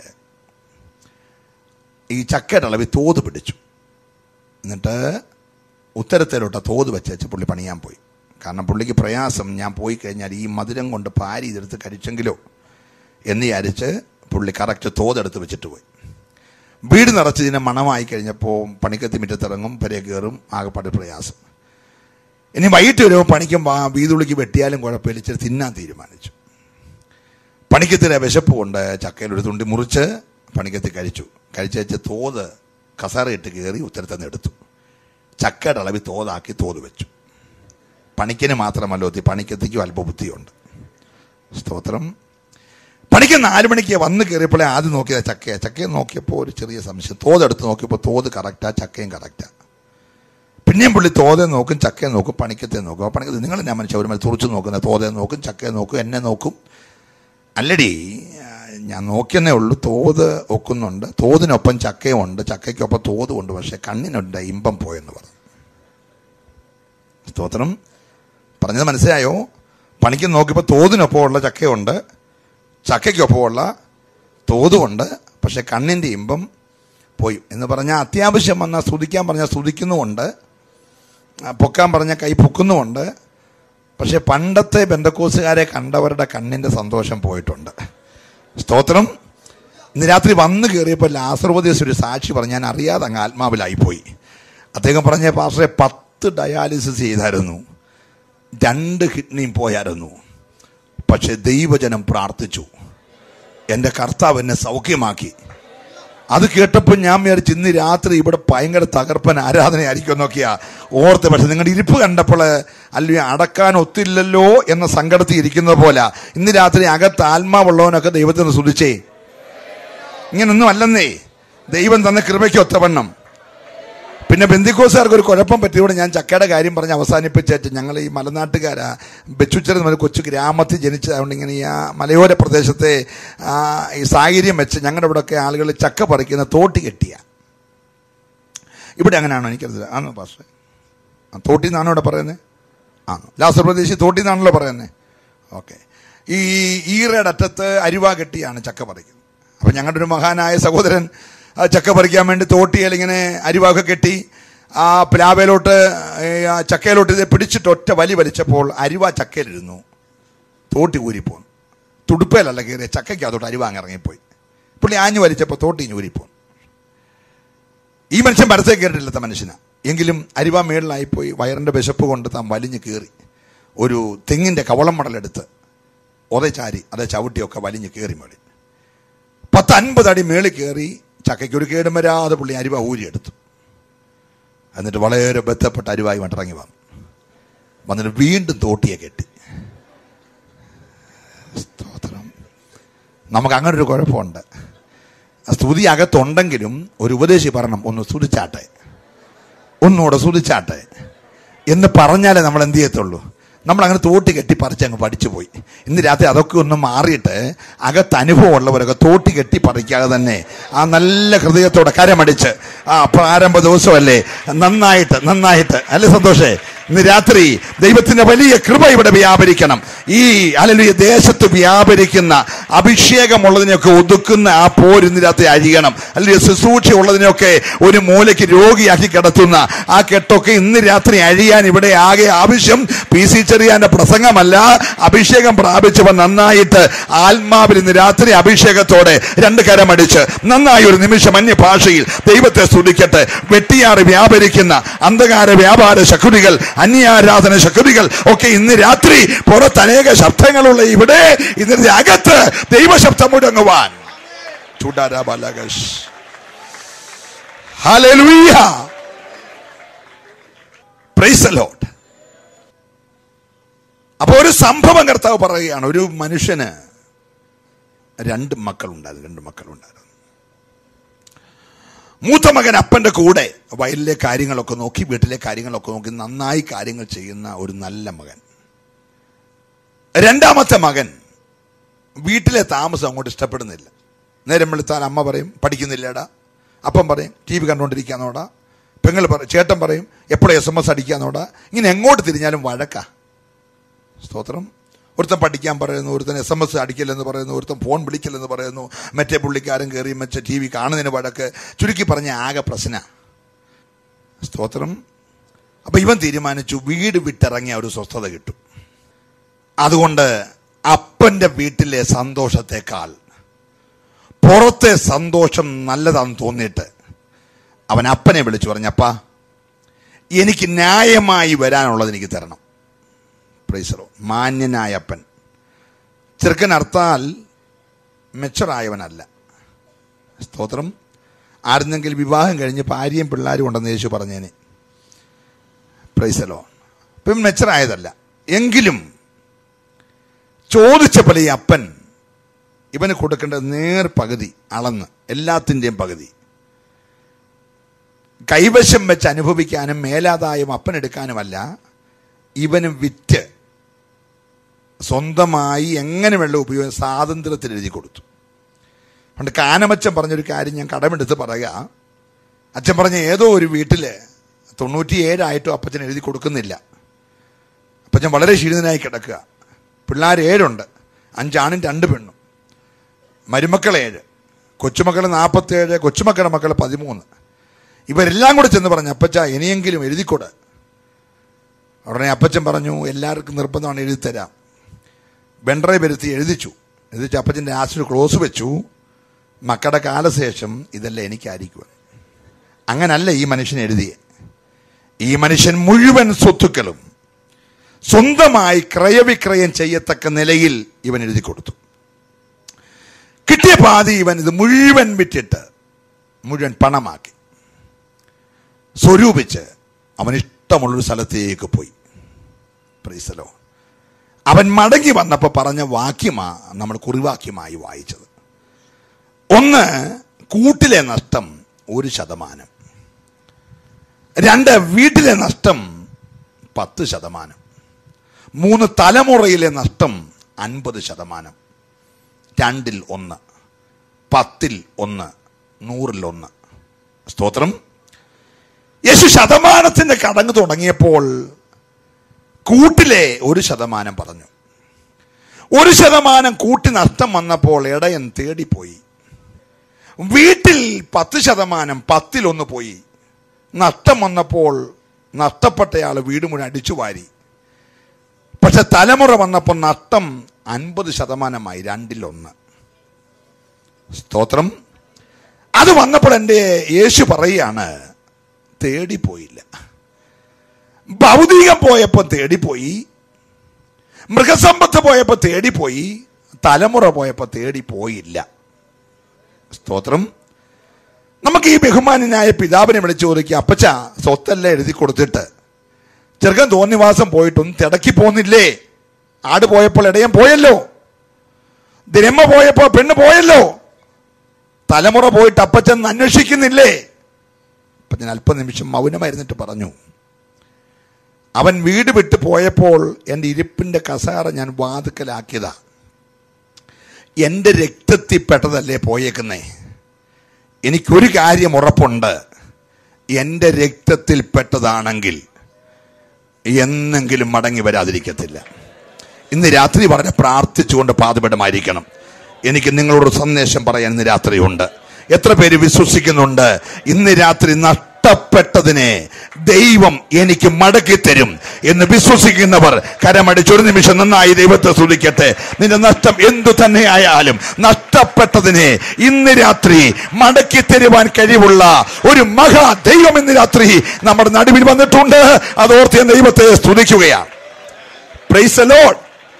ഈ ചക്കയുടെ അളവിൽ തോത് പിടിച്ചു. എന്നിട്ട് ഉത്തരത്തിലോട്ട് തോത് വെച്ച് പുള്ളി പണിയാൻ പോയി. കാരണം പുള്ളിക്ക് പ്രയാസം, ഞാൻ പോയി കഴിഞ്ഞാൽ ഈ മധുരം കൊണ്ട് പാരി ഇതെടുത്ത് കഴിച്ചെങ്കിലോ എന്ന് വിചാരിച്ച് പുള്ളി കറക്റ്റ് തോതെടുത്ത് വെച്ചിട്ട് പോയി. വീട് നിറച്ചതിനെ മണമായി കഴിഞ്ഞപ്പോൾ പണിക്കത്തി മുറ്റത്തിറങ്ങും, പെരേ കയറും, ആകെപ്പാട് പ്രയാസം. ഇനി വൈകിട്ട് വരുമ്പോൾ പണിക്കുമ്പോൾ ആ വീതുള്ളിക്ക് വെട്ടിയാലും കുഴപ്പമില്ല, ഇച്ചിരി തിന്നാൻ തീരുമാനിച്ചു. പണിക്കത്തിലെ വിശപ്പ് കൊണ്ട് ചക്കയിലൊരു തുണ്ടി മുറിച്ച് പണിക്കത്തി കഴിച്ച് തോത് കസേരയിട്ട് കയറി ഉത്തരത്തന്നെ എടുത്തു. ചക്കയുടെ അളവിൽ തോതാക്കി തോത് വെച്ചു. പണിക്കന് മാത്രമല്ലോ, പണിക്കത്തിക്കും അല്പബുദ്ധിയുണ്ട്. സ്തോത്രം. പണിക്ക് 4 മണിക്ക് വന്ന് കയറിയപ്പോഴേ ആദ്യം നോക്കിയത് ചക്കയെ നോക്കിയപ്പോൾ ഒരു ചെറിയ സംശയം. തോതെടുത്ത് നോക്കിയപ്പോൾ തോത് കറക്റ്റാ, ചക്കയും കറക്റ്റാ. പിന്നെയും പുള്ളി തോതെ നോക്കും, ചക്കയെ നോക്കും, പണിക്കത്തെ നോക്കും. പണിക്കത്ത് നിങ്ങൾ ഞാൻ മനുഷ്യ ഒരു തുറച്ചു നോക്കുന്ന തോതെ നോക്കും, ചക്കയെ നോക്കും, എന്നെ നോക്കും. അല്ലടി, ഞാൻ നോക്കിയെന്നേ ഉള്ളൂ, തോത് ഒക്കുന്നുണ്ട്, തോതിനൊപ്പം ചക്കയും ഉണ്ട്, ചക്കയ്ക്കൊപ്പം തോതും ഉണ്ട്, പക്ഷെ കണ്ണിനുണ്ട് ഇമ്പം പോയെന്ന് പറഞ്ഞു. സ്തോത്രം. പറഞ്ഞത് മനസ്സിലായോ? പണിക്ക് നോക്കിയപ്പോൾ തോതിനൊപ്പമുള്ള ചക്കയുണ്ട്, ചക്കയ്ക്കൊപ്പമുള്ള തോതുമുണ്ട്, പക്ഷെ കണ്ണിൻ്റെ ഇമ്പം പോയി എന്ന് പറഞ്ഞാൽ അത്യാവശ്യം വന്നാൽ സ്തുതിക്കാൻ പറഞ്ഞാൽ സ്തുതിക്കുന്നുമുണ്ട്, പൊക്കാൻ പറഞ്ഞാൽ കൈ പൊക്കുന്നുമുണ്ട്. പക്ഷെ പണ്ടത്തെ ബെന്തക്കോസുകാരെ കണ്ടവരുടെ കണ്ണിൻ്റെ സന്തോഷം പോയിട്ടുണ്ട്. സ്തോത്രം. ഇന്ന് രാത്രി വന്ന് കയറിയപ്പോൾ ലാസർവദേശ ഒരു സാക്ഷി പറഞ്ഞു, ഞാൻ അറിയാതെ അങ്ങ് ആത്മാവിലായിപ്പോയി. അദ്ദേഹം പറഞ്ഞ പാസ്റ്ററെ 10 ഡയാലിസിസ് ചെയ്തായിരുന്നു, 2 കിഡ്നിയും പോയായിരുന്നു. പക്ഷെ ദൈവജനം പ്രാർത്ഥിച്ചു, എൻ്റെ കർത്താവ് എന്നെ സൗഖ്യമാക്കി. അത് കേട്ടപ്പോൾ ഞാൻ വിചാരിച്ചു ഇന്ന് രാത്രി ഇവിടെ ഭയങ്കര തകർപ്പൻ ആരാധനയായിരിക്കും എന്നൊക്കെയാ ഓർത്ത്. പക്ഷെ നിങ്ങളുടെ ഇരിപ്പ് കണ്ടപ്പോൾ അല്ലെങ്കിൽ അടക്കാൻ ഒത്തില്ലല്ലോ എന്ന സങ്കടത്തിൽ ഇരിക്കുന്നത് പോലെ ഇന്ന് രാത്രി അകത്ത് ആത്മാവുള്ളവനൊക്കെ ദൈവത്തിന് സ്തുതിച്ചേ. ഇങ്ങനൊന്നും അല്ലെന്നേ, ദൈവം തന്ന കൃപയ്ക്ക് ഒത്തവണ്ണം. പിന്നെ ബെന്തിക്കോസുകാർക്ക് ഒരു കുഴപ്പം പറ്റിയതുകൊണ്ട് ഞാൻ ചക്കയുടെ കാര്യം പറഞ്ഞ് അവസാനിപ്പിച്ചേറ്റ്. ഞങ്ങൾ ഈ മലനാട്ടുകാരാ, ബെച്ചുച്ചർ എന്നൊരു കൊച്ചു ഗ്രാമത്തിൽ ജനിച്ചതുകൊണ്ട് ഇങ്ങനെ ഈ മലയോര പ്രദേശത്തെ ഈ സാഹചര്യം വെച്ച് ഞങ്ങളുടെ ഇവിടെയൊക്കെ ആളുകൾ ചക്ക പറിക്കുന്ന തോട്ടി കെട്ടിയ. ഇവിടെ അങ്ങനെയാണോ എനിക്കറിയില്ല. ആണോ പാസ്റ്റർ? തോട്ടി എന്നാണോ ഇവിടെ പറയുന്നത്? ലാസർ പ്രദേശി തോട്ടി എന്നാണല്ലോ പറയുന്നത്. ഓക്കെ. ഈ ഈറയുടെ അറ്റത്ത് അരിവ കെട്ടിയാണ് ചക്ക പറിക്കുന്നത്. അപ്പം ഞങ്ങളുടെ ഒരു മഹാനായ സഹോദരൻ ചക്ക പറിക്കാൻ വേണ്ടി തോട്ടിയിൽ ഇങ്ങനെ അരിവാക്കെ കെട്ടി ആ പ്ലാവയിലോട്ട് ചക്കയിലോട്ട് ഇത് പിടിച്ചിട്ട് ഒറ്റ വലിച്ചപ്പോൾ അരിവ ചക്കയിലിരുന്നു. തോട്ടി ഊരിപ്പോന്നു. തുടുപ്പയിലല്ല കയറിയ ചക്കയ്ക്ക് അതോട്ട് അരിവ അങ്ങ് ഇറങ്ങിപ്പോയി. പുള്ളി ആഞ്ഞു വലിച്ചപ്പോൾ തോട്ടി ഊരിപ്പോന്നു. ഈ മനുഷ്യൻ പരസ്യം കയറിയിട്ടില്ലാത്ത മനുഷ്യനാണ്. എങ്കിലും അരിവ മേളിലായിപ്പോയി. വയറിൻ്റെ വിശപ്പ് കൊണ്ട് താൻ വലിഞ്ഞ് കയറി ഒരു തെങ്ങിൻ്റെ കവളം മടലെടുത്ത് ഒതച്ചാരി അതേ ചവിട്ടിയൊക്കെ വലിഞ്ഞ് കയറി മേളി 10-50 അടി മേളിൽ കയറി ചക്കയ്ക്ക് ഒരു കേടും വരാതെ പുള്ളി അരിവ ഊരിയെടുത്തു. എന്നിട്ട് വളരെ ബന്ധപ്പെട്ട അരിവായി ഇറങ്ങി വന്നിട്ട് വീണ്ടും തോട്ടിയെ കെട്ടി. സ്തോത്രം. നമുക്ക് അങ്ങനെ ഒരു കുഴപ്പമുണ്ട്. സ്തുതി അകത്തുണ്ടെങ്കിലും ഒരു ഉപദേശി പറയണം, ഒന്ന് സ്തുതിച്ചാട്ടെ, ഒന്നുകൂടെ സ്തുതിച്ചാട്ടെ എന്ന് പറഞ്ഞാലേ നമ്മൾ എന്ത് ചെയ്യത്തുള്ളൂ. നമ്മളങ്ങനെ തോട്ടി കെട്ടി പറിച്ച് അങ്ങ് പഠിച്ചു പോയി. ഇന്ന് രാത്രി അതൊക്കെ ഒന്ന് മാറിയിട്ട് അകത്ത് അനുഭവമുള്ളവരൊക്കെ തോട്ടി കെട്ടി പറിക്കാതെ തന്നെ ആ നല്ല ഹൃദയത്തോടെ കരമടിച്ച് പ്രാരംഭ ദിവസമല്ലേ നന്നായിട്ട് അല്ലേ സന്തോഷേ? ഇന്ന് രാത്രി ദൈവത്തിന്റെ വലിയ കൃപ ഇവിടെ വ്യാപരിക്കണം. ഈ ഹല്ലേലൂയ ദേശത്ത് വ്യാപരിക്കുന്ന അഭിഷേകമുള്ളതിനെയൊക്കെ ഒതുക്കുന്ന ആ പോര് ഇന്ന് രാത്രി അഴിയണം. അല്ലെങ്കിൽ ശുശ്രൂഷ ഉള്ളതിനെയൊക്കെ ഒരു മൂലയ്ക്ക് രോഗിയാക്കി കിടത്തുന്ന ആ കെട്ടൊക്കെ ഇന്ന് രാത്രി അഴിയാൻ ഇവിടെ ആകെ ആവശ്യം PC ചെറിയാന്റെ പ്രസംഗമല്ല, അഭിഷേകം പ്രാപിച്ചവൻ നന്നായിട്ട് ആത്മാവിൽ ഇന്ന് രാത്രി അഭിഷേകത്തോടെ 2 കരമടിച്ച് നന്നായി ഒരു നിമിഷം അന്യഭാഷയിൽ ദൈവത്തെ സ്തുതിക്കട്ടെ. വെട്ടിയാറ് വ്യാപരിക്കുന്ന അന്ധകാര വ്യാപാര ശക്തികൾ, അന്യാരാധന ശക്തികൾ ഒക്കെ ഇന്ന് രാത്രി പുറത്ത് അനേക ശബ്ദങ്ങളുള്ള ഇവിടെ ഇന്ന് അകത്ത് ദൈവശബ്ദം മുടങ്ങുവാൻ. Hallelujah, praise the Lord. അപ്പൊ ഒരു സംഭവം കർത്താവ് പറയുകയാണ്. ഒരു മനുഷ്യന് 2 മക്കളുണ്ടായിരുന്നു. മൂത്ത മകൻ അപ്പൻ്റെ കൂടെ വയലിലെ കാര്യങ്ങളൊക്കെ നോക്കി, വീട്ടിലെ കാര്യങ്ങളൊക്കെ നോക്കി നന്നായി കാര്യങ്ങൾ ചെയ്യുന്ന ഒരു നല്ല മകൻ. 2ാമത്തെ മകൻ വീട്ടിലെ താമസം അങ്ങോട്ട് ഇഷ്ടപ്പെടുന്നില്ല. നേരം വെളുത്താൽ അമ്മ പറയും പഠിക്കുന്നില്ലടാ, അപ്പം പറയും TV കണ്ടുകൊണ്ടിരിക്കാന്നോടാ, പെങ്ങൾ പറയും, ചേട്ടൻ പറയും എപ്പോഴും SMS അടിക്കാന്നോടാ. ഇങ്ങനെ എങ്ങോട്ട് തിരിഞ്ഞാലും വഴക്കാ. സ്തോത്രം. ഒരുത്തൻ പഠിക്കാൻ പറയുന്നു, ഒരുത്തൻ SMS അടിക്കില്ലെന്ന് പറയുന്നു, ഒരുത്തൻ ഫോൺ വിളിക്കില്ലെന്ന് പറയുന്നു, മറ്റേ പുള്ളിക്കാരൻ കയറി മറ്റേ TV കാണുന്നതിന് വഴക്ക്. ചുരുക്കി പറഞ്ഞ ആകെ പ്രശ്ന. സ്തോത്രം. അപ്പൊ ഇവൻ തീരുമാനിച്ചു വീട് വിട്ടിറങ്ങിയ ഒരു സ്വസ്ഥത കിട്ടും. അതുകൊണ്ട് അപ്പൻ്റെ വീട്ടിലെ സന്തോഷത്തെക്കാൾ പുറത്തെ സന്തോഷം നല്ലതാണെന്ന് തോന്നിയിട്ട് അവൻ അപ്പനെ വിളിച്ചു പറഞ്ഞു, അപ്പാ എനിക്ക് ന്യായമായി വരാനുള്ളത് എനിക്ക് തരണം. മാന്യനായ അപ്പൻ. ചെറുക്കൻ അർത്ഥാൽ മെച്ചറായവനല്ല. സ്തോത്രം. ആരെന്നെങ്കിലും വിവാഹം കഴിഞ്ഞ് ഭാര്യയും പിള്ളേരും ഉണ്ടെന്ന് യേശു പറഞ്ഞേനെ. Praise the Lord. ഇപ്പം മെച്ചറായതല്ല. എങ്കിലും ചോദിച്ചപ്പോൾ ഈ അപ്പൻ ഇവന് കൊടുക്കേണ്ടത് നേർ പകുതി അളന്ന്, എല്ലാത്തിൻ്റെയും പകുതി കൈവശം വെച്ച് അനുഭവിക്കാനും മേലാദായം അപ്പനെടുക്കാനുമല്ല, ഇവന് വിറ്റ് സ്വന്തമായി എങ്ങനെ വെള്ളം ഉപയോഗിക്കാൻ സ്വാതന്ത്ര്യത്തിൽ എഴുതി കൊടുത്തു. പണ്ട് കാനമച്ചൻ പറഞ്ഞൊരു കാര്യം ഞാൻ കടമെടുത്ത് പറയുക. അച്ഛൻ പറഞ്ഞ ഏതോ ഒരു വീട്ടിൽ 97 അപ്പച്ചൻ എഴുതി കൊടുക്കുന്നില്ല. അപ്പച്ചൻ വളരെ ക്ഷീണിതനായി കിടക്കുക. പിള്ളേർ 7 ഉണ്ട്, 5 ആണും 2 പെണ്ണും. മരുമക്കൾ 7, കൊച്ചുമക്കൾ 47, കൊച്ചുമക്കളുടെ മക്കൾ 13. ഇവരെല്ലാം കൂടെ ചെന്ന് പറഞ്ഞു, അപ്പച്ച ഇനിയെങ്കിലും എഴുതിക്കൊട്. ഉടനെ അപ്പച്ചൻ പറഞ്ഞു, എല്ലാവർക്കും നിർബന്ധമാണ് എഴുതിത്തരാം. ബെൻഡറെ വരുത്തി എഴുതിച്ചു. അപ്പച്ചൻ്റെ ലാസ്റ്റ് ക്ലോസ് വെച്ചു, മക്കളുടെ കാലശേഷം ഇതെല്ലാം എനിക്കായിരിക്കും. അങ്ങനല്ല ഈ മനുഷ്യൻ എഴുതിയേ. ഈ മനുഷ്യൻ മുഴുവൻ സ്വത്തുക്കളും സ്വന്തമായി ക്രയവിക്രയം ചെയ്യത്തക്ക നിലയിൽ ഇവൻ എഴുതി കൊടുത്തു. കിട്ടിയ പാതി ഇവൻ ഇത് മുഴുവൻ വിറ്റിട്ട് മുഴുവൻ പണമാക്കി സ്വരൂപിച്ച് അവൻ ഇഷ്ടമുള്ളൊരു സ്ഥലത്തേക്ക് പോയി. Praise the Lord. അവൻ മടങ്ങി വന്നപ്പോൾ പറഞ്ഞ വാക്യമാ നമ്മൾ കുറിവാക്യമായി വായിച്ചത്. 1, കൂട്ടിലെ നഷ്ടം 1%. 2, വീട്ടിലെ നഷ്ടം 10%. 3, തലമുറയിലെ നഷ്ടം 50%. 2-ൽ 1, 10-ൽ 1, 100-ൽ 1. സ്തോത്രം. യേശു ശതമാനത്തിന്റെ കടങ്ങ് തുടങ്ങിയപ്പോൾ കൂട്ടിലെ 1% പറഞ്ഞു. 1% കൂട്ടി നഷ്ടം വന്നപ്പോൾ ഇടയൻ തേടിപ്പോയി. വീട്ടിൽ 10%, 10-ൽ 1 പോയി. നഷ്ടം വന്നപ്പോൾ നഷ്ടപ്പെട്ടയാൾ വീട് മുഴുവൻ അടിച്ചു വാരി. പക്ഷെ തലമുറ വന്നപ്പോൾ നഷ്ടം 50%, 2-ൽ 1. സ്തോത്രം. അത് വന്നപ്പോൾ എൻ്റെ യേശു പറയുകയാണ്, തേടിപ്പോയില്ല. ഭൗതികം പോയപ്പോൾ തേടിപ്പോയി, മൃഗസമ്പത്ത് പോയപ്പോൾ തേടിപ്പോയി, തലമുറ പോയപ്പോൾ തേടിപ്പോയില്ല. സ്തോത്രം. നമുക്ക് ഈ ബഹുമാനായ പിതാവിനെ വിളിച്ചു ചോദിക്കുക, അപ്പച്ച സ്വത്തെല്ലാം എഴുതി കൊടുത്തിട്ട് ചെറുക്കൻ തോന്നിവാസം പോയിട്ടൊന്നും തിടക്കി പോന്നില്ലേ? ആട് പോയപ്പോൾ ഇടയൻ പോയല്ലോ, ദിനമ്മ പോയപ്പോൾ പെണ്ണ് പോയല്ലോ, തലമുറ പോയിട്ട് അപ്പച്ചൻ അന്വേഷിക്കുന്നില്ലേ? അപ്പൊ ഞാൻ അല്പനിമിഷം മൗനമായിരുന്നിട്ട് പറഞ്ഞു, അവൻ വീട് വിട്ട് പോയപ്പോൾ എൻ്റെ ഇരിപ്പിൻ്റെ കസേര ഞാൻ വാതുക്കലാക്കിയതാ. എൻ്റെ രക്തത്തിൽ പെട്ടതല്ലേ പോയേക്കുന്നേ. എനിക്കൊരു കാര്യം ഉറപ്പുണ്ട്, എൻ്റെ രക്തത്തിൽ പെട്ടതാണെങ്കിൽ എന്നെങ്കിലും മടങ്ങി വരാതിരിക്കത്തില്ല. ഇന്ന് രാത്രി വളരെ പ്രാർത്ഥിച്ചുകൊണ്ട് പാതപെടമായിരിക്കണം. എനിക്ക് നിങ്ങളോട് സന്ദേശം പറയാൻ ഇന്ന് രാത്രിയുണ്ട്. എത്ര പേര് വിശ്വസിക്കുന്നുണ്ട് ഇന്ന് രാത്രി നഷ്ടപ്പെട്ടതിനെ ദൈവം എനിക്ക് മടക്കി തരും എന്ന് വിശ്വസിക്കുന്നവർ കരമടിച്ചൊരു നിമിഷം നന്നായി ദൈവത്തെ സ്തുതിക്കട്ടെ. നിന്റെ നഷ്ടം എന്തു തന്നെ ആയാലും നഷ്ടപ്പെട്ടതിനെ ഇന്ന് രാത്രി മടക്കി തരുവാൻ കഴിവുള്ള ഒരു മഹാ ദൈവം ഇന്ന് രാത്രി നമ്മുടെ നടുവിൽ വന്നിട്ടുണ്ട്. അതോർത്ത് ഞാൻ ദൈവത്തെ സ്തുതിക്കുകയാണ്. Praise the Lord.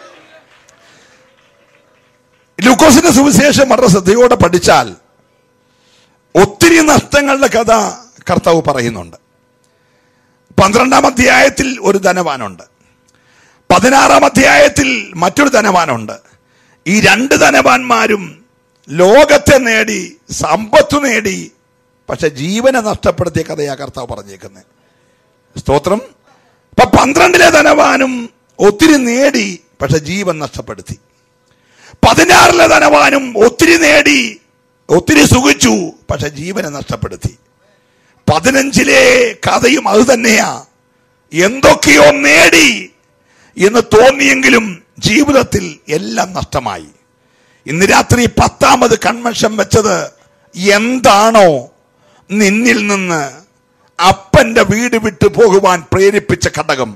ലൂക്കോസിന്റെ സുവിശേഷം വളരെ ശ്രദ്ധയോടെ പഠിച്ചാൽ ഒത്തിരി നഷ്ടങ്ങളുടെ കഥ കർത്താവ് പറയുന്നുണ്ട്. 12-ാം അധ്യായത്തിൽ ഒരു ധനവാനുണ്ട്, 16-ാം അധ്യായത്തിൽ മറ്റൊരു ധനവാനുണ്ട്. ഈ 2 ധനവാന്മാരും ലോകത്തെ നേടി, സമ്പത്ത് നേടി, പക്ഷെ ജീവനെ നഷ്ടപ്പെടുത്തിയ കഥയാ കർത്താവ് പറഞ്ഞേക്കുന്നത്. സ്തോത്രം. അപ്പൊ 12-ലെ ധനവാനും ഒത്തിരി നേടി, പക്ഷെ ജീവൻ നഷ്ടപ്പെടുത്തി. 16-ലെ ധനവാനും ഒത്തിരി നേടി, ഒത്തിരി സുഖിച്ചു, പക്ഷെ ജീവനെ നഷ്ടപ്പെടുത്തി. 15-ലെ കഥയും അത് തന്നെയാ. എന്തൊക്കെയോ നേടി എന്ന് തോന്നിയെങ്കിലും ജീവിതത്തിൽ എല്ലാം നഷ്ടമായി. ഇന്ന് രാത്രി 10ാമത് കൺവെൻഷൻ വെച്ചത് എന്താണോ നിന്നിൽ നിന്ന് അപ്പന്റെ വീട് വിട്ടു പോകുവാൻ പ്രേരിപ്പിച്ച ഘടകം,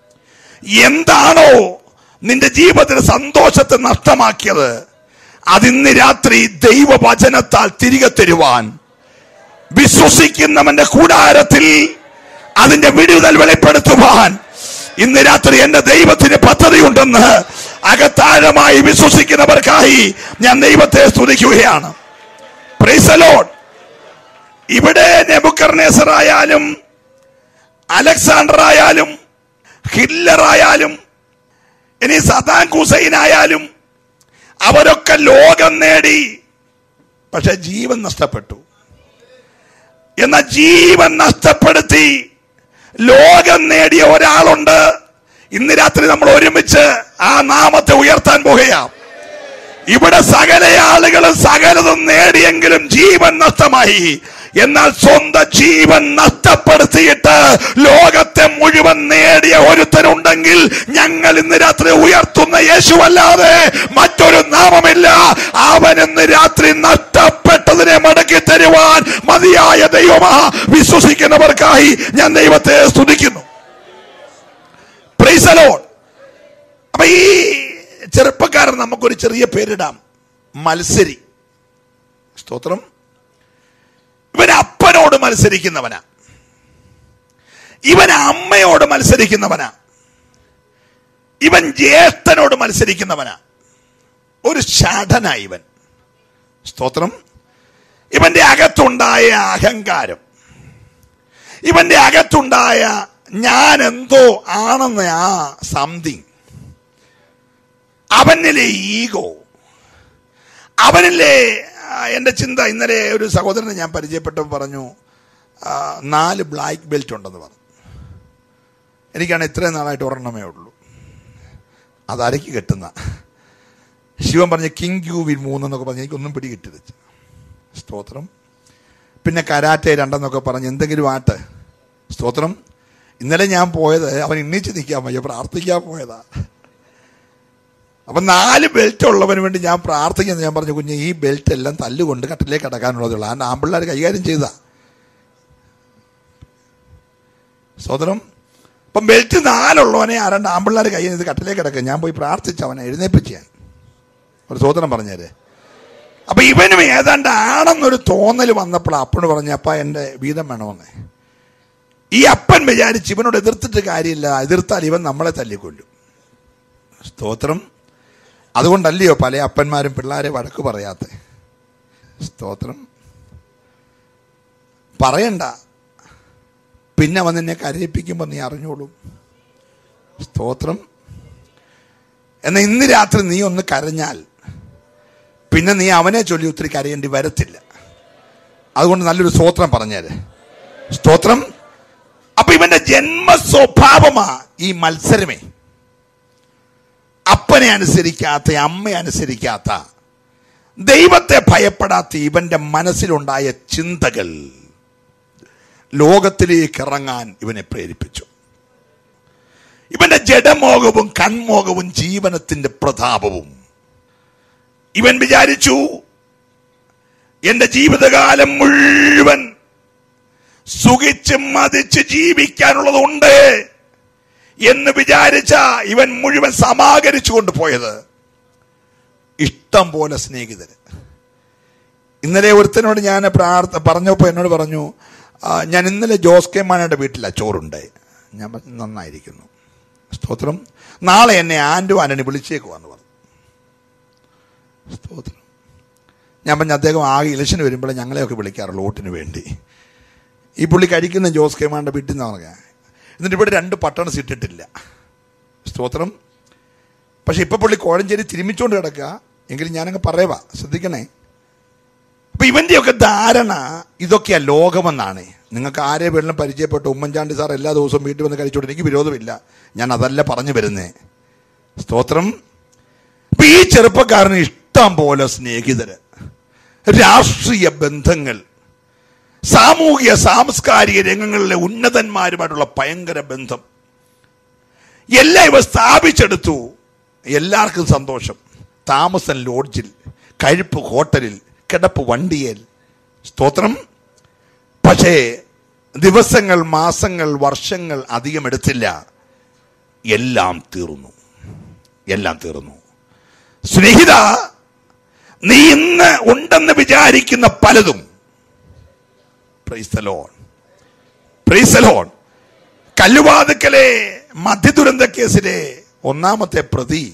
എന്താണോ നിന്റെ ജീവിതത്തിൽ സന്തോഷത്തെ നഷ്ടമാക്കിയത്, അതിന്ന് രാത്രി ദൈവവചനത്താൽ തിരികെ തരുവാൻ വിശ്വസിക്കുന്നവന്റെ കൂടാരത്തിൽ അതിന്റെ വിടുതൽ വെളിപ്പെടുത്തുവാൻ ഇന്ന് രാത്രി എന്റെ ദൈവത്തിന് പദ്ധതിയുണ്ടെന്ന് അകത്താഴമായി വിശ്വസിക്കുന്നവർക്കായി ഞാൻ ദൈവത്തെ സ്തുതിക്കുകയാണ്. Praise the Lord. ഇവിടെ നെബൂഖദ്നേസർ ആയാലും അലക്സാണ്ടർ ആയാലും ഹിറ്റ്ലർ ആയാലും ഇനി സദ്ദാം ഹുസൈൻ ആയാലും അവരൊക്കെ ലോകം നേടി, പക്ഷെ ജീവൻ നഷ്ടപ്പെട്ടു. എന്നാൽ ജീവൻ നഷ്ടപ്പെടുത്തി ലോകം നേടിയ ഒരാളുണ്ട്. ഇന്ന് രാത്രി നമ്മൾ ഒരുമിച്ച് ആ നാമത്തെ ഉയർത്താൻ പോകുകയാണ്. ഇവിടെ സകല ആളുകളും സകലതും നേടിയെങ്കിലും ജീവൻ നഷ്ടമായി. എന്നാൽ സ്വന്തം ജീവൻ നഷ്ടപ്പെടുത്തിയിട്ട് ലോകത്തെ മുഴുവൻ നേടിയ ഒരുത്തനുണ്ടെങ്കിൽ ഞങ്ങൾ ഇന്ന് രാത്രി ഉയർത്തുന്ന യേശുവല്ലാതെ മറ്റൊരു നാമമില്ല. അവൻ ഇന്ന് രാത്രി നഷ്ടപ്പെട്ടതിനെ മടക്കി തരുവാൻ മതിയായ ദൈവമാ. വിശ്വസിക്കുന്നവർക്കായി ഞാൻ ദൈവത്തെ സ്തുതിക്കുന്നു. Praise the Lord. അപ്പൊ ഈ ചെറുപ്പക്കാരൻ നമുക്കൊരു ചെറിയ പേരിടാം, മത്സരി. സ്തോത്രം. ഇവൻ അപ്പനോട് മത്സരിക്കുന്നവനാ, ഇവൻ അമ്മയോട് മത്സരിക്കുന്നവനാ, ഇവൻ ജ്യേഷ്ഠനോട് മത്സരിക്കുന്നവനാ. ഒരു ഷാഠനാ ഇവൻ. സ്തോത്രം. ഇവന്റെ അകത്തുണ്ടായ അഹങ്കാരം, ഇവന്റെ അകത്തുണ്ടായ ഞാൻ എന്തോ ആണെന്ന് ആ സംതിങ്, അവനിലെ ഈഗോ, അവനിലെ. എൻ്റെ ചിന്ത, ഇന്നലെ ഒരു സഹോദരനെ ഞാൻ പരിചയപ്പെട്ടപ്പോൾ പറഞ്ഞു, 4 ബ്ലാക്ക് ബെൽറ്റ് ഉണ്ടെന്ന് പറഞ്ഞു. എനിക്കാണ് ഇത്രയും നാളായിട്ട് ഒരെണ്ണമേ ഉള്ളൂ. അത് അരയ്ക്ക് കെട്ടുന്ന. ശിവൻ പറഞ്ഞ കിങ് ക്യൂവിൽ 3 എന്നൊക്കെ പറഞ്ഞ് എനിക്കൊന്നും പിടികിട്ടില്ല. സ്തോത്രം. പിന്നെ കരാറ്റെ 2 എന്നൊക്കെ പറഞ്ഞ് എന്തെങ്കിലും ആട്ട്. സ്തോത്രം. ഇന്നലെ ഞാൻ പോയത് അവൻ എണ്ണീച്ച് നിൽക്കാൻ വയ്യ, പ്രാർത്ഥിക്കാൻ പോയതാ. അപ്പം 4 ബെൽറ്റ് ഉള്ളവന് വേണ്ടി ഞാൻ പ്രാർത്ഥിക്കുന്നത്. ഞാൻ പറഞ്ഞു, കുഞ്ഞ് ഈ ബെൽറ്റ് എല്ലാം തല്ലുകൊണ്ട് കട്ടിലേക്ക് അടക്കാനുള്ളതുള്ളൂ. ആ ആമ്പിള്ളേർ കൈകാര്യം ചെയ്താ. സ്തോത്രം. അപ്പം ബെൽറ്റ് 4 ഉള്ളവനെ 2 ആമ്പിള്ളേർ കൈ ചെയ്ത് കട്ടിലേക്ക് അടക്കുക. ഞാൻ പോയി പ്രാർത്ഥിച്ച് അവനെ എഴുന്നേപ്പിച്ച് ഞാൻ ഒരു സ്തോത്രം പറഞ്ഞേരെ. അപ്പൊ ഇവനും ഏതാണ്ട് ആണെന്നൊരു തോന്നൽ വന്നപ്പോൾ അപ്പന് പറഞ്ഞു, അപ്പ എൻ്റെ വീതം വേണമെന്ന്. ഈ അപ്പൻ വിചാരിച്ച് ഇവനോട് എതിർത്തിട്ട് കാര്യമില്ല, എതിർത്താൽ ഇവൻ നമ്മളെ തല്ലിക്കൊല്ലും. സ്തോത്രം. അതുകൊണ്ടല്ലയോ പല അപ്പന്മാരും പിള്ളേരെ വഴക്ക് പറയാത്ത. സ്തോത്രം. പറയണ്ട, പിന്നെ അവൻ നിന്നെ കരയിപ്പിക്കുമ്പോൾ നീ അറിഞ്ഞോളൂ. സ്തോത്രം. എന്നാൽ ഇന്ന് രാത്രി നീ ഒന്ന് കരഞ്ഞാൽ പിന്നെ നീ അവനെ ചൊല്ലി ഒത്തിരി കരയേണ്ടി വരത്തില്ല. അതുകൊണ്ട് നല്ലൊരു സ്തോത്രം പറഞ്ഞേര്. സ്തോത്രം. അപ്പൊ ഇവന്റെ ജന്മ സ്വഭാവമാ ഈ മത്സരമേ. അപ്പനെ അനുസരിക്കാത്ത, അമ്മയെ അനുസരിക്കാത്ത, ദൈവത്തെ ഭയപ്പെടാത്ത ഇവന്റെ മനസ്സിലുണ്ടായ ചിന്തകൾ ലോകത്തിലേക്ക് ഇറങ്ങാൻ ഇവനെ പ്രേരിപ്പിച്ചു. ഇവന്റെ ജഡമോഹവും കൺമോഹവും ജീവനത്തിന്റെ പ്രതാപവും. ഇവൻ വിചാരിച്ചു എന്റെ ജീവിതകാലം മുഴുവൻ സുഖിച്ച് മതിച്ച് ജീവിക്കാനുള്ളതുണ്ട് എന്ന് വിചാരിച്ച ഇവൻ മുഴുവൻ സമാഹരിച്ചു കൊണ്ടുപോയത്. ഇഷ്ടം പോലെ സ്നേഹിതര്. ഇന്നലെ ഒരുത്തനോട് ഞാൻ പറഞ്ഞപ്പോൾ എന്നോട് പറഞ്ഞു, ഞാൻ ഇന്നലെ ജോസ് കെ മാനയുടെ വീട്ടിലാണ് ചോറുണ്ട്. ഞാൻ നന്നായിരിക്കുന്നു. സ്തോത്രം. നാളെ എന്നെ ആൻഡു ആന്റണി വിളിച്ചേക്കുവാന്ന് പറഞ്ഞു. സ്തോത്രം. ഞാൻ പറഞ്ഞ അദ്ദേഹം ആകെ ഇലക്ഷന് വരുമ്പോഴേ ഞങ്ങളെയൊക്കെ വിളിക്കാറുള്ളൂ വോട്ടിന് വേണ്ടി. ഈ പുള്ളി കഴിക്കുന്ന ജോസ് കെ മാനയുടെ വീട്ടിൽ നിന്നാണ് പറഞ്ഞത്. എന്നിട്ട് ഇവിടെ 2 പട്ടണസ് ഇട്ടിട്ടില്ല. സ്തോത്രം. പക്ഷെ ഇപ്പൊ പുള്ളി കോഴഞ്ചേരി തിരുമിച്ചുകൊണ്ട് കിടക്കുക. എങ്കിലും ഞാനങ്ങ് പറയുക, ശ്രദ്ധിക്കണേ. അപ്പൊ ഇവന്റെയൊക്കെ ധാരണ ഇതൊക്കെയാ ലോകമെന്നാണ്. നിങ്ങൾക്ക് ആരെ വീട്ടിലും പരിചയപ്പെട്ടു ഉമ്മൻചാണ്ടി സാർ എല്ലാ ദിവസവും വീട്ടിൽ വന്ന് കഴിച്ചോണ്ട് എനിക്ക് വിരോധമില്ല. ഞാൻ അതല്ല പറഞ്ഞു വരുന്നേ. സ്തോത്രം. അപ്പൊ ഈ ചെറുപ്പക്കാരന് ഇഷ്ടം പോലെ സ്നേഹിതര്, രാഷ്ട്രീയ ബന്ധങ്ങൾ, സാമൂഹിക സാംസ്കാരിക രംഗങ്ങളിലെ ഉന്നതന്മാരുമായിട്ടുള്ള ഭയങ്കര ബന്ധം എല്ലാം ഇവ സ്ഥാപിച്ചെടുത്തു. എല്ലാവർക്കും സന്തോഷം. താമസം ലോഡ്ജിൽ, കഴിപ്പ് ഹോട്ടലിൽ, കിടപ്പ് വണ്ടിയേൽ. സ്തോത്രം. പക്ഷേ ദിവസങ്ങൾ, മാസങ്ങൾ, വർഷങ്ങൾ അധികം എടുത്തില്ല. എല്ലാം തീർന്നു. എല്ലാം തീർന്നു. സ്നേഹിത, നീ ഇന്ന് ഉണ്ടെന്ന് വിചാരിക്കുന്ന പലതും, praise the Lord, praise the Lord. കല്ലുവാതുക്കലെ മദ്യദുരന്ത കേസിലെ 1ാമത്തെ പ്രതി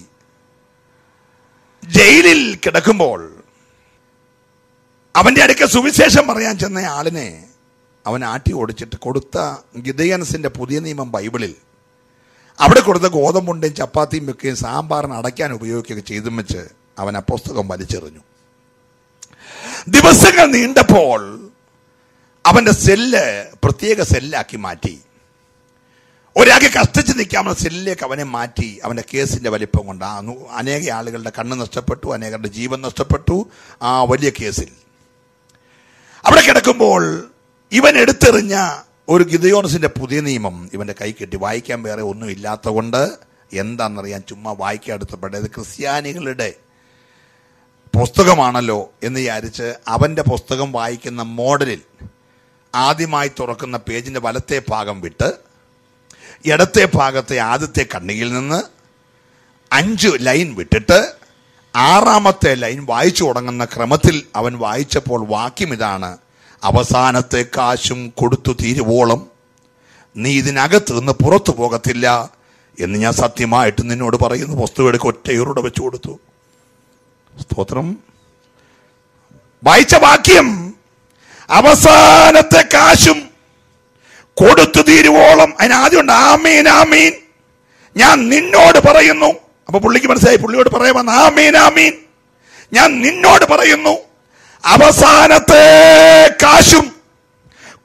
ജയിലിൽ കിടക്കുമ്പോൾ അവന്റെ അടുക്ക സുവിശേഷം പറയാൻ ചെന്ന ആളിനെ അവൻ ആട്ടി ഓടിച്ചിട്ട് കൊടുത്ത ഗിദെയൻസിന്റെ പുതിയ നിയമം ബൈബിളിൽ അവിടെ കൊടുത്ത ഗോതമ്പുണ്ടയും ചപ്പാത്തിയും വെക്കുകയും സാമ്പാറിന് അടയ്ക്കാൻ ഉപയോഗിക്കുകയൊക്കെ ചെയ്തും വെച്ച് അവൻ ആ പുസ്തകം വലിച്ചെറിഞ്ഞു. ദിവസങ്ങൾ നീണ്ടപ്പോൾ അവന്റെ സെല്ല് പ്രത്യേക സെല്ലാക്കി മാറ്റി. ഒരാൾക്ക് കഷ്ടിച്ച് നിൽക്കാവുന്ന സെല്ലിലേക്ക് അവനെ മാറ്റി. അവന്റെ കേസിന്റെ വലിപ്പം കൊണ്ട് അനേക ആളുകളുടെ കണ്ണ് നഷ്ടപ്പെട്ടു, അനേകരുടെ ജീവൻ നഷ്ടപ്പെട്ടു ആ വലിയ കേസിൽ. അവിടെ കിടക്കുമ്പോൾ ഇവൻ എടുത്തെറിഞ്ഞ ഒരു ഗിദെയോൻസിന്റെ പുതിയ നിയമം ഇവന്റെ കൈ കെട്ടി. വായിക്കാൻ വേറെ ഒന്നും ഇല്ലാത്ത കൊണ്ട് എന്താണെന്നറിയാൻ ചുമ്മാ വായിക്കാൻ എടുത്തപ്പെട്ടത്. ക്രിസ്ത്യാനികളുടെ പുസ്തകമാണല്ലോ എന്ന് വിചാരിച്ച് അവന്റെ പുസ്തകം വായിക്കുന്ന മോഡലിൽ ആദ്യമായി തുറക്കുന്ന പേജിന്റെ വലത്തെ ഭാഗം വിട്ട് ഇടത്തെ ഭാഗത്തെ ആദ്യത്തെ കണ്ണിയിൽ നിന്ന് 5 ലൈൻ വിട്ടിട്ട് 6ാമത്തെ ലൈൻ വായിച്ചു തുടങ്ങുന്ന ക്രമത്തിൽ അവൻ വായിച്ചപ്പോൾ വാക്യം ഇതാണ്: അവസാനത്തെ കാശും കൊടുത്തു തീരുവോളം നീ ഇതിനകത്ത് നിന്ന് പുറത്തു പോകത്തില്ല എന്ന് ഞാൻ സത്യമായിട്ട് നിന്നോട് പറയുന്നു. വസ്തുവെടുക്ക് ഒറ്റയൂറുടെ വെച്ചു കൊടുത്തു. സ്തോത്രം. വായിച്ച വാക്യം അവസാനത്തെ കാശും കൊടുത്തു തീരുവോളം. അതിനാദ്യമുണ്ട് ആമീൻ ആമീൻ ഞാൻ നിന്നോട് പറയുന്നു. അപ്പൊ പുള്ളിക്ക് മനസ്സിലായി, പുള്ളിയോട് പറയാമെന്ന്. ആമീൻ ആമീൻ ഞാൻ നിന്നോട് പറയുന്നു, അവസാനത്തെ കാശും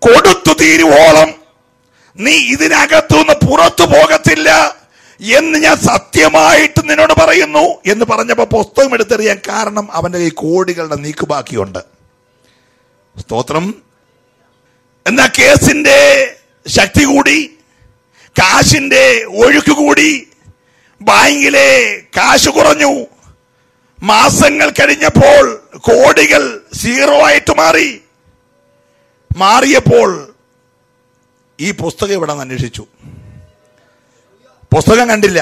കൊടുത്തു തീരുവോളം നീ ഇതിനകത്തുനിന്ന് പുറത്തു പോകത്തില്ല എന്ന് ഞാൻ സത്യമായിട്ട് നിന്നോട് പറയുന്നു എന്ന് പറഞ്ഞപ്പോ പുസ്തകം എടുത്തെറിയാൻ കാരണം അവന്റെ കൈ കോടികളുടെ നീക്കുബാക്കിയുണ്ട്. സ്തോത്രം. എന്നാ കേസിന്റെ ശക്തി കൂടി, കാശിന്റെ ഒഴുക്ക് കൂടി, ബാങ്കിലെ കാശ് കുറഞ്ഞു. മാസങ്ങൾ കഴിഞ്ഞപ്പോൾ കോടികൾ സീറോ ആയിട്ട് മാറിയപ്പോൾ ഈ പുസ്തകം ഇവിടെ നിന്ന് അന്വേഷിച്ചു. പുസ്തകം കണ്ടില്ല.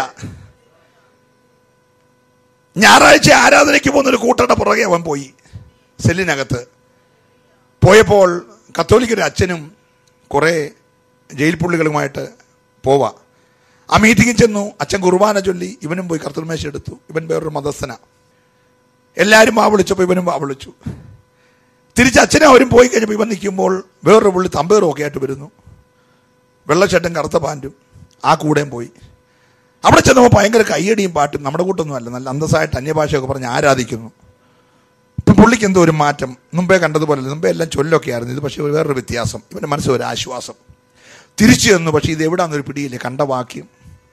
ഞായറാഴ്ച ആരാധനയ്ക്ക് പോകുന്നൊരു കൂട്ടരുടെ പുറകെ അവൻ പോയി. സെല്ലിനകത്ത് പോയപ്പോൾ കത്തോലിക്കൊരു അച്ഛനും കുറെ ജയിൽ പുള്ളികളുമായിട്ട് പോവാ. ആ മീറ്റിങ്ങിൽ ചെന്നു. അച്ഛൻ കുർബാന ചൊല്ലി. ഇവനും പോയി കർത്തൃമേശ എടുത്തു. ഇവൻ വേറൊരു മതസ്ഥന. എല്ലാവരും വാ വിളിച്ചപ്പോൾ ഇവനും വാ വിളിച്ചു. തിരിച്ച് അച്ഛനും അവരും പോയി കഴിഞ്ഞപ്പോൾ ഇവൻ നിൽക്കുമ്പോൾ വേറൊരു പുള്ളി തമ്പേറും ഒക്കെ ആയിട്ട് വരുന്നു. വെള്ളച്ചട്ടം കറുത്ത പാൻറ്റും. ആ കൂടെയും പോയി. അവിടെ ചെന്നപ്പോൾ ഭയങ്കര കയ്യടിയും പാട്ടും. നമ്മുടെ കൂട്ടൊന്നും അല്ല, നല്ല അന്തസ്സായിട്ട് അന്യഭാഷയൊക്കെ പറഞ്ഞ് ആരാധിക്കുന്നു. ഇപ്പം പുള്ളിക്ക് എന്തോ ഒരു മാറ്റം. മുമ്പേ കണ്ടതുപോലെ മുമ്പേ എല്ലാം ചൊല്ലൊക്കെ ആയിരുന്നു. ഇത് പക്ഷേ വേറൊരു വ്യത്യാസം. ഇവൻ്റെ മനസ്സിൽ ഒരു ആശ്വാസം. തിരിച്ചു ചെന്നു. പക്ഷേ ഇത് എവിടാന്നൊരു പിടിയില്ല. കണ്ട വാക്യം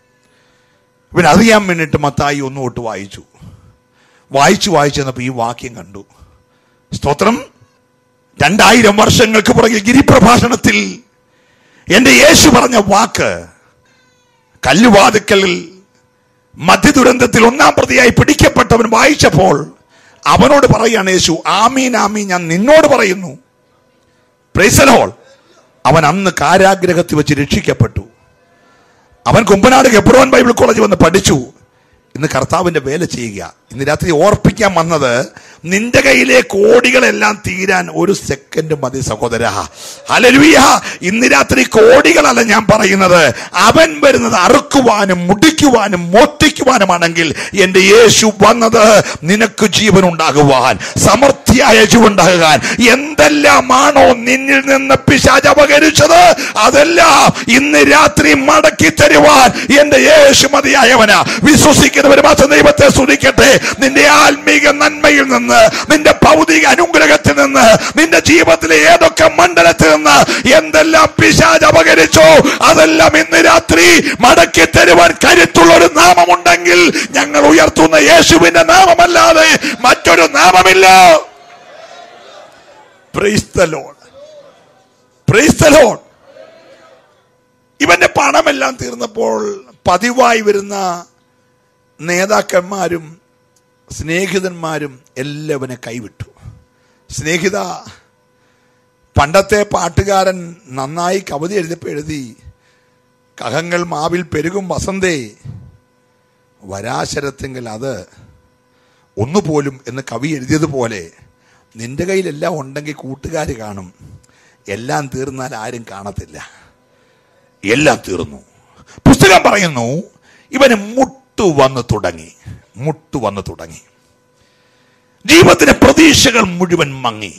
ഇവനറിയാൻ വേണ്ടിയിട്ട് മത്തായി 1 തൊട്ട് വായിച്ചു ചെന്നപ്പോൾ ഈ വാക്യം കണ്ടു. സ്തോത്രം. 2000 വർഷങ്ങൾക്ക് പുറകിൽ ഗിരിപ്രഭാഷണത്തിൽ എന്റെ യേശു പറഞ്ഞ വാക്ക് കല്ലുവാതുക്കലിൽ മധ്യദുരന്തത്തിൽ 1-ാം പ്രതിയായി പിടിക്കപ്പെട്ടവൻ വായിച്ചപ്പോൾ അവനോട് പറയുകയാണ് യേശു, ആമീൻ ആമീൻ ഞാൻ നിന്നോട് പറയുന്നു. Praise the Lord. അവൻ അന്ന് കാരാഗ്രഹത്തിൽ വെച്ച് രക്ഷിക്കപ്പെട്ടു. അവൻ കുമ്പനാട് ഹെബ്രോൻ ബൈബിൾ കോളേജിൽ വന്ന് പഠിച്ചു. ഇന്ന് കർത്താവിന്റെ വേല ചെയ്യുക. ഇന്ന് രാത്രി ഓർപ്പിക്കാൻ വന്നത്, നിന്റെ കയ്യിലെ കോടികളെല്ലാം തീരാൻ 1 സെക്കൻഡ് മതി സഹോദരാ. ഹല്ലേലൂയ. ഇന്ന് രാത്രി കോടികളല്ല ഞാൻ പറയുന്നത്. അവൻ വരുന്നത് അറുക്കുവാനും മുടിക്കുവാനും മോഷ്ടിക്കുവാനുമാണെങ്കിൽ എന്റെ യേശു വന്നത് നിനക്ക് ജീവൻ ഉണ്ടാകുവാൻ, സമൃദ്ധിയായ ജീവൻ ഉണ്ടാകുവാൻ. എന്തെല്ലാമാണോ നിന്നിൽ നിന്ന് പിശാച് അപഹരിച്ചത് അതെല്ലാം ഇന്ന് രാത്രി മടക്കി തരുവാൻ എന്റെ യേശു മതിയായവനാ. വിശ്വസിക്കുന്നവർ മാത്രം ദൈവത്തെ സ്തുതിക്കട്ടെ. നിന്റെ ആത്മീക നന്മയിൽ നിന്ന്, നിന്റെ ഭൗതിക അനുഗ്രഹത്തിൽ നിന്ന്, നിന്റെ ജീവിതത്തിലെ ഏതൊക്കെ മണ്ഡലത്തിൽ നിന്ന് എന്തെല്ലാം പിശാച് അപഹരിച്ചോ അതെല്ലാം ഇന്ന് രാത്രി മടക്കി തരുവാൻ കരുത്തുള്ള ഒരു നാമമുണ്ടെങ്കിൽ ഞങ്ങൾ ഉയർത്തുന്ന യേശുവിന്റെ നാമമല്ലാതെ മറ്റൊരു നാമമില്ല. Praise the Lord. Praise the Lord. ഇവന്റെ പണമെല്ലാം തീർന്നപ്പോൾ പതിവായി വരുന്ന നേതാക്കന്മാരും സ്നേഹിതന്മാരും എല്ലാവനെ കൈവിട്ടു. സ്നേഹിത, പണ്ടത്തെ പാട്ടുകാരൻ നന്നായി കവിത എഴുതിയപ്പോൾ എഴുതി, കഹങ്ങൾ മാവിൽ പെരുകും വസന്തേ വരാശരത്തെങ്കിൽ അത് ഒന്നുപോലും എന്ന് കവി എഴുതിയതുപോലെ നിന്റെ കയ്യിലെല്ലാം ഉണ്ടെങ്കിൽ കൂട്ടുകാർ കാണും. എല്ലാം തീർന്നാൽ ആരും കാണത്തില്ല. എല്ലാം തീർന്നു. പുസ്തകം പറയുന്നു ഇവന് മുട്ടു വന്നു തുടങ്ങി. ജീവിതത്തിന്റെ പ്രതീക്ഷകൾ മുഴുവൻ മങ്ങി.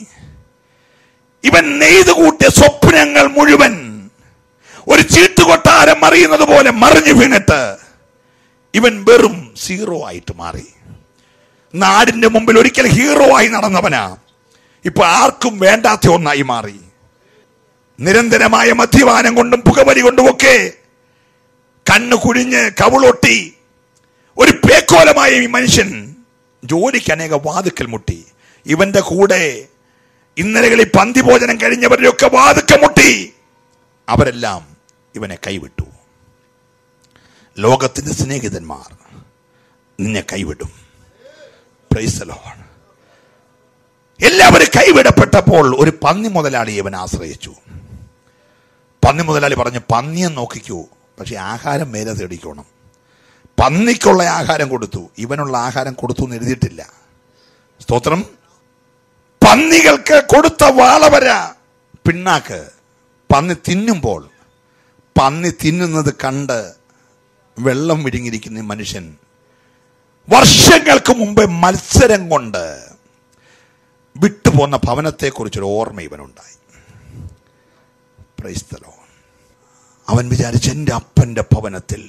ഇവൻ നെയ്തു കൂട്ടിയ സ്വപ്നങ്ങൾ മുഴുവൻ ഒരു ചീട്ടുകൊട്ടാരം മറിയുന്നത് പോലെ മറിഞ്ഞു വീണിട്ട് ഇവൻ വെറും സീറോ ആയിട്ട് മാറി. നാടിന്റെ മുമ്പിൽ ഒരിക്കൽ ഹീറോ ആയി നടന്നവനാ ഇപ്പൊ ആർക്കും വേണ്ടാത്ത ഒന്നായി മാറി. നിരന്തരമായ മദ്യപാനം കൊണ്ടും പുകവലി കൊണ്ടുമൊക്കെ കണ്ണു കുഴിഞ്ഞ് കവിളൊട്ടി ഒരു പേക്കോലമായ ഈ മനുഷ്യൻ ജോലിക്ക് അനേക വാതുക്കൽ മുട്ടി. ഇവന്റെ കൂടെ ഇന്നലകളിൽ പന്തി ഭോജനം കഴിഞ്ഞവരിലൊക്കെ വാതുക്കൽ മുട്ടി. അവരെല്ലാം ഇവനെ കൈവിട്ടു. ലോകത്തിന്റെ സ്നേഹിതന്മാർ നിന്നെ കൈവിടും. Price the Lord. എല്ലാവരും കൈവിടപ്പെട്ടപ്പോൾ ഒരു പന്നി മുതലാളി ഇവൻ ആശ്രയിച്ചു. പന്നി മുതലാളി പറഞ്ഞു, പന്നിയെ നോക്കിക്കൂ, പക്ഷെ ആഹാരം മേലെ തേടിക്കണം. പന്നിക്കുള്ള ആഹാരം കൊടുത്തു. ഇവനുള്ള ആഹാരം കൊടുത്തു എന്ന് എഴുതിയിട്ടില്ല. സ്തോത്രം. പന്നികൾക്ക് കൊടുത്ത വാളവര പിണ്ണാക്ക് പന്നി തിന്നുമ്പോൾ പന്നി തിന്നുന്നത് കണ്ട് വെള്ളം വിഴുങ്ങിയിരിക്കുന്ന മനുഷ്യൻ വർഷങ്ങൾക്ക് മുമ്പേ മത്സരം കൊണ്ട് വിട്ടുപോന്ന ഭവനത്തെക്കുറിച്ചൊരു ഓർമ്മ ഇവനുണ്ടായി. Price the Lord. അവൻ വിചാരിച്ച എൻ്റെ അപ്പന്റെ ഭവനത്തിൽ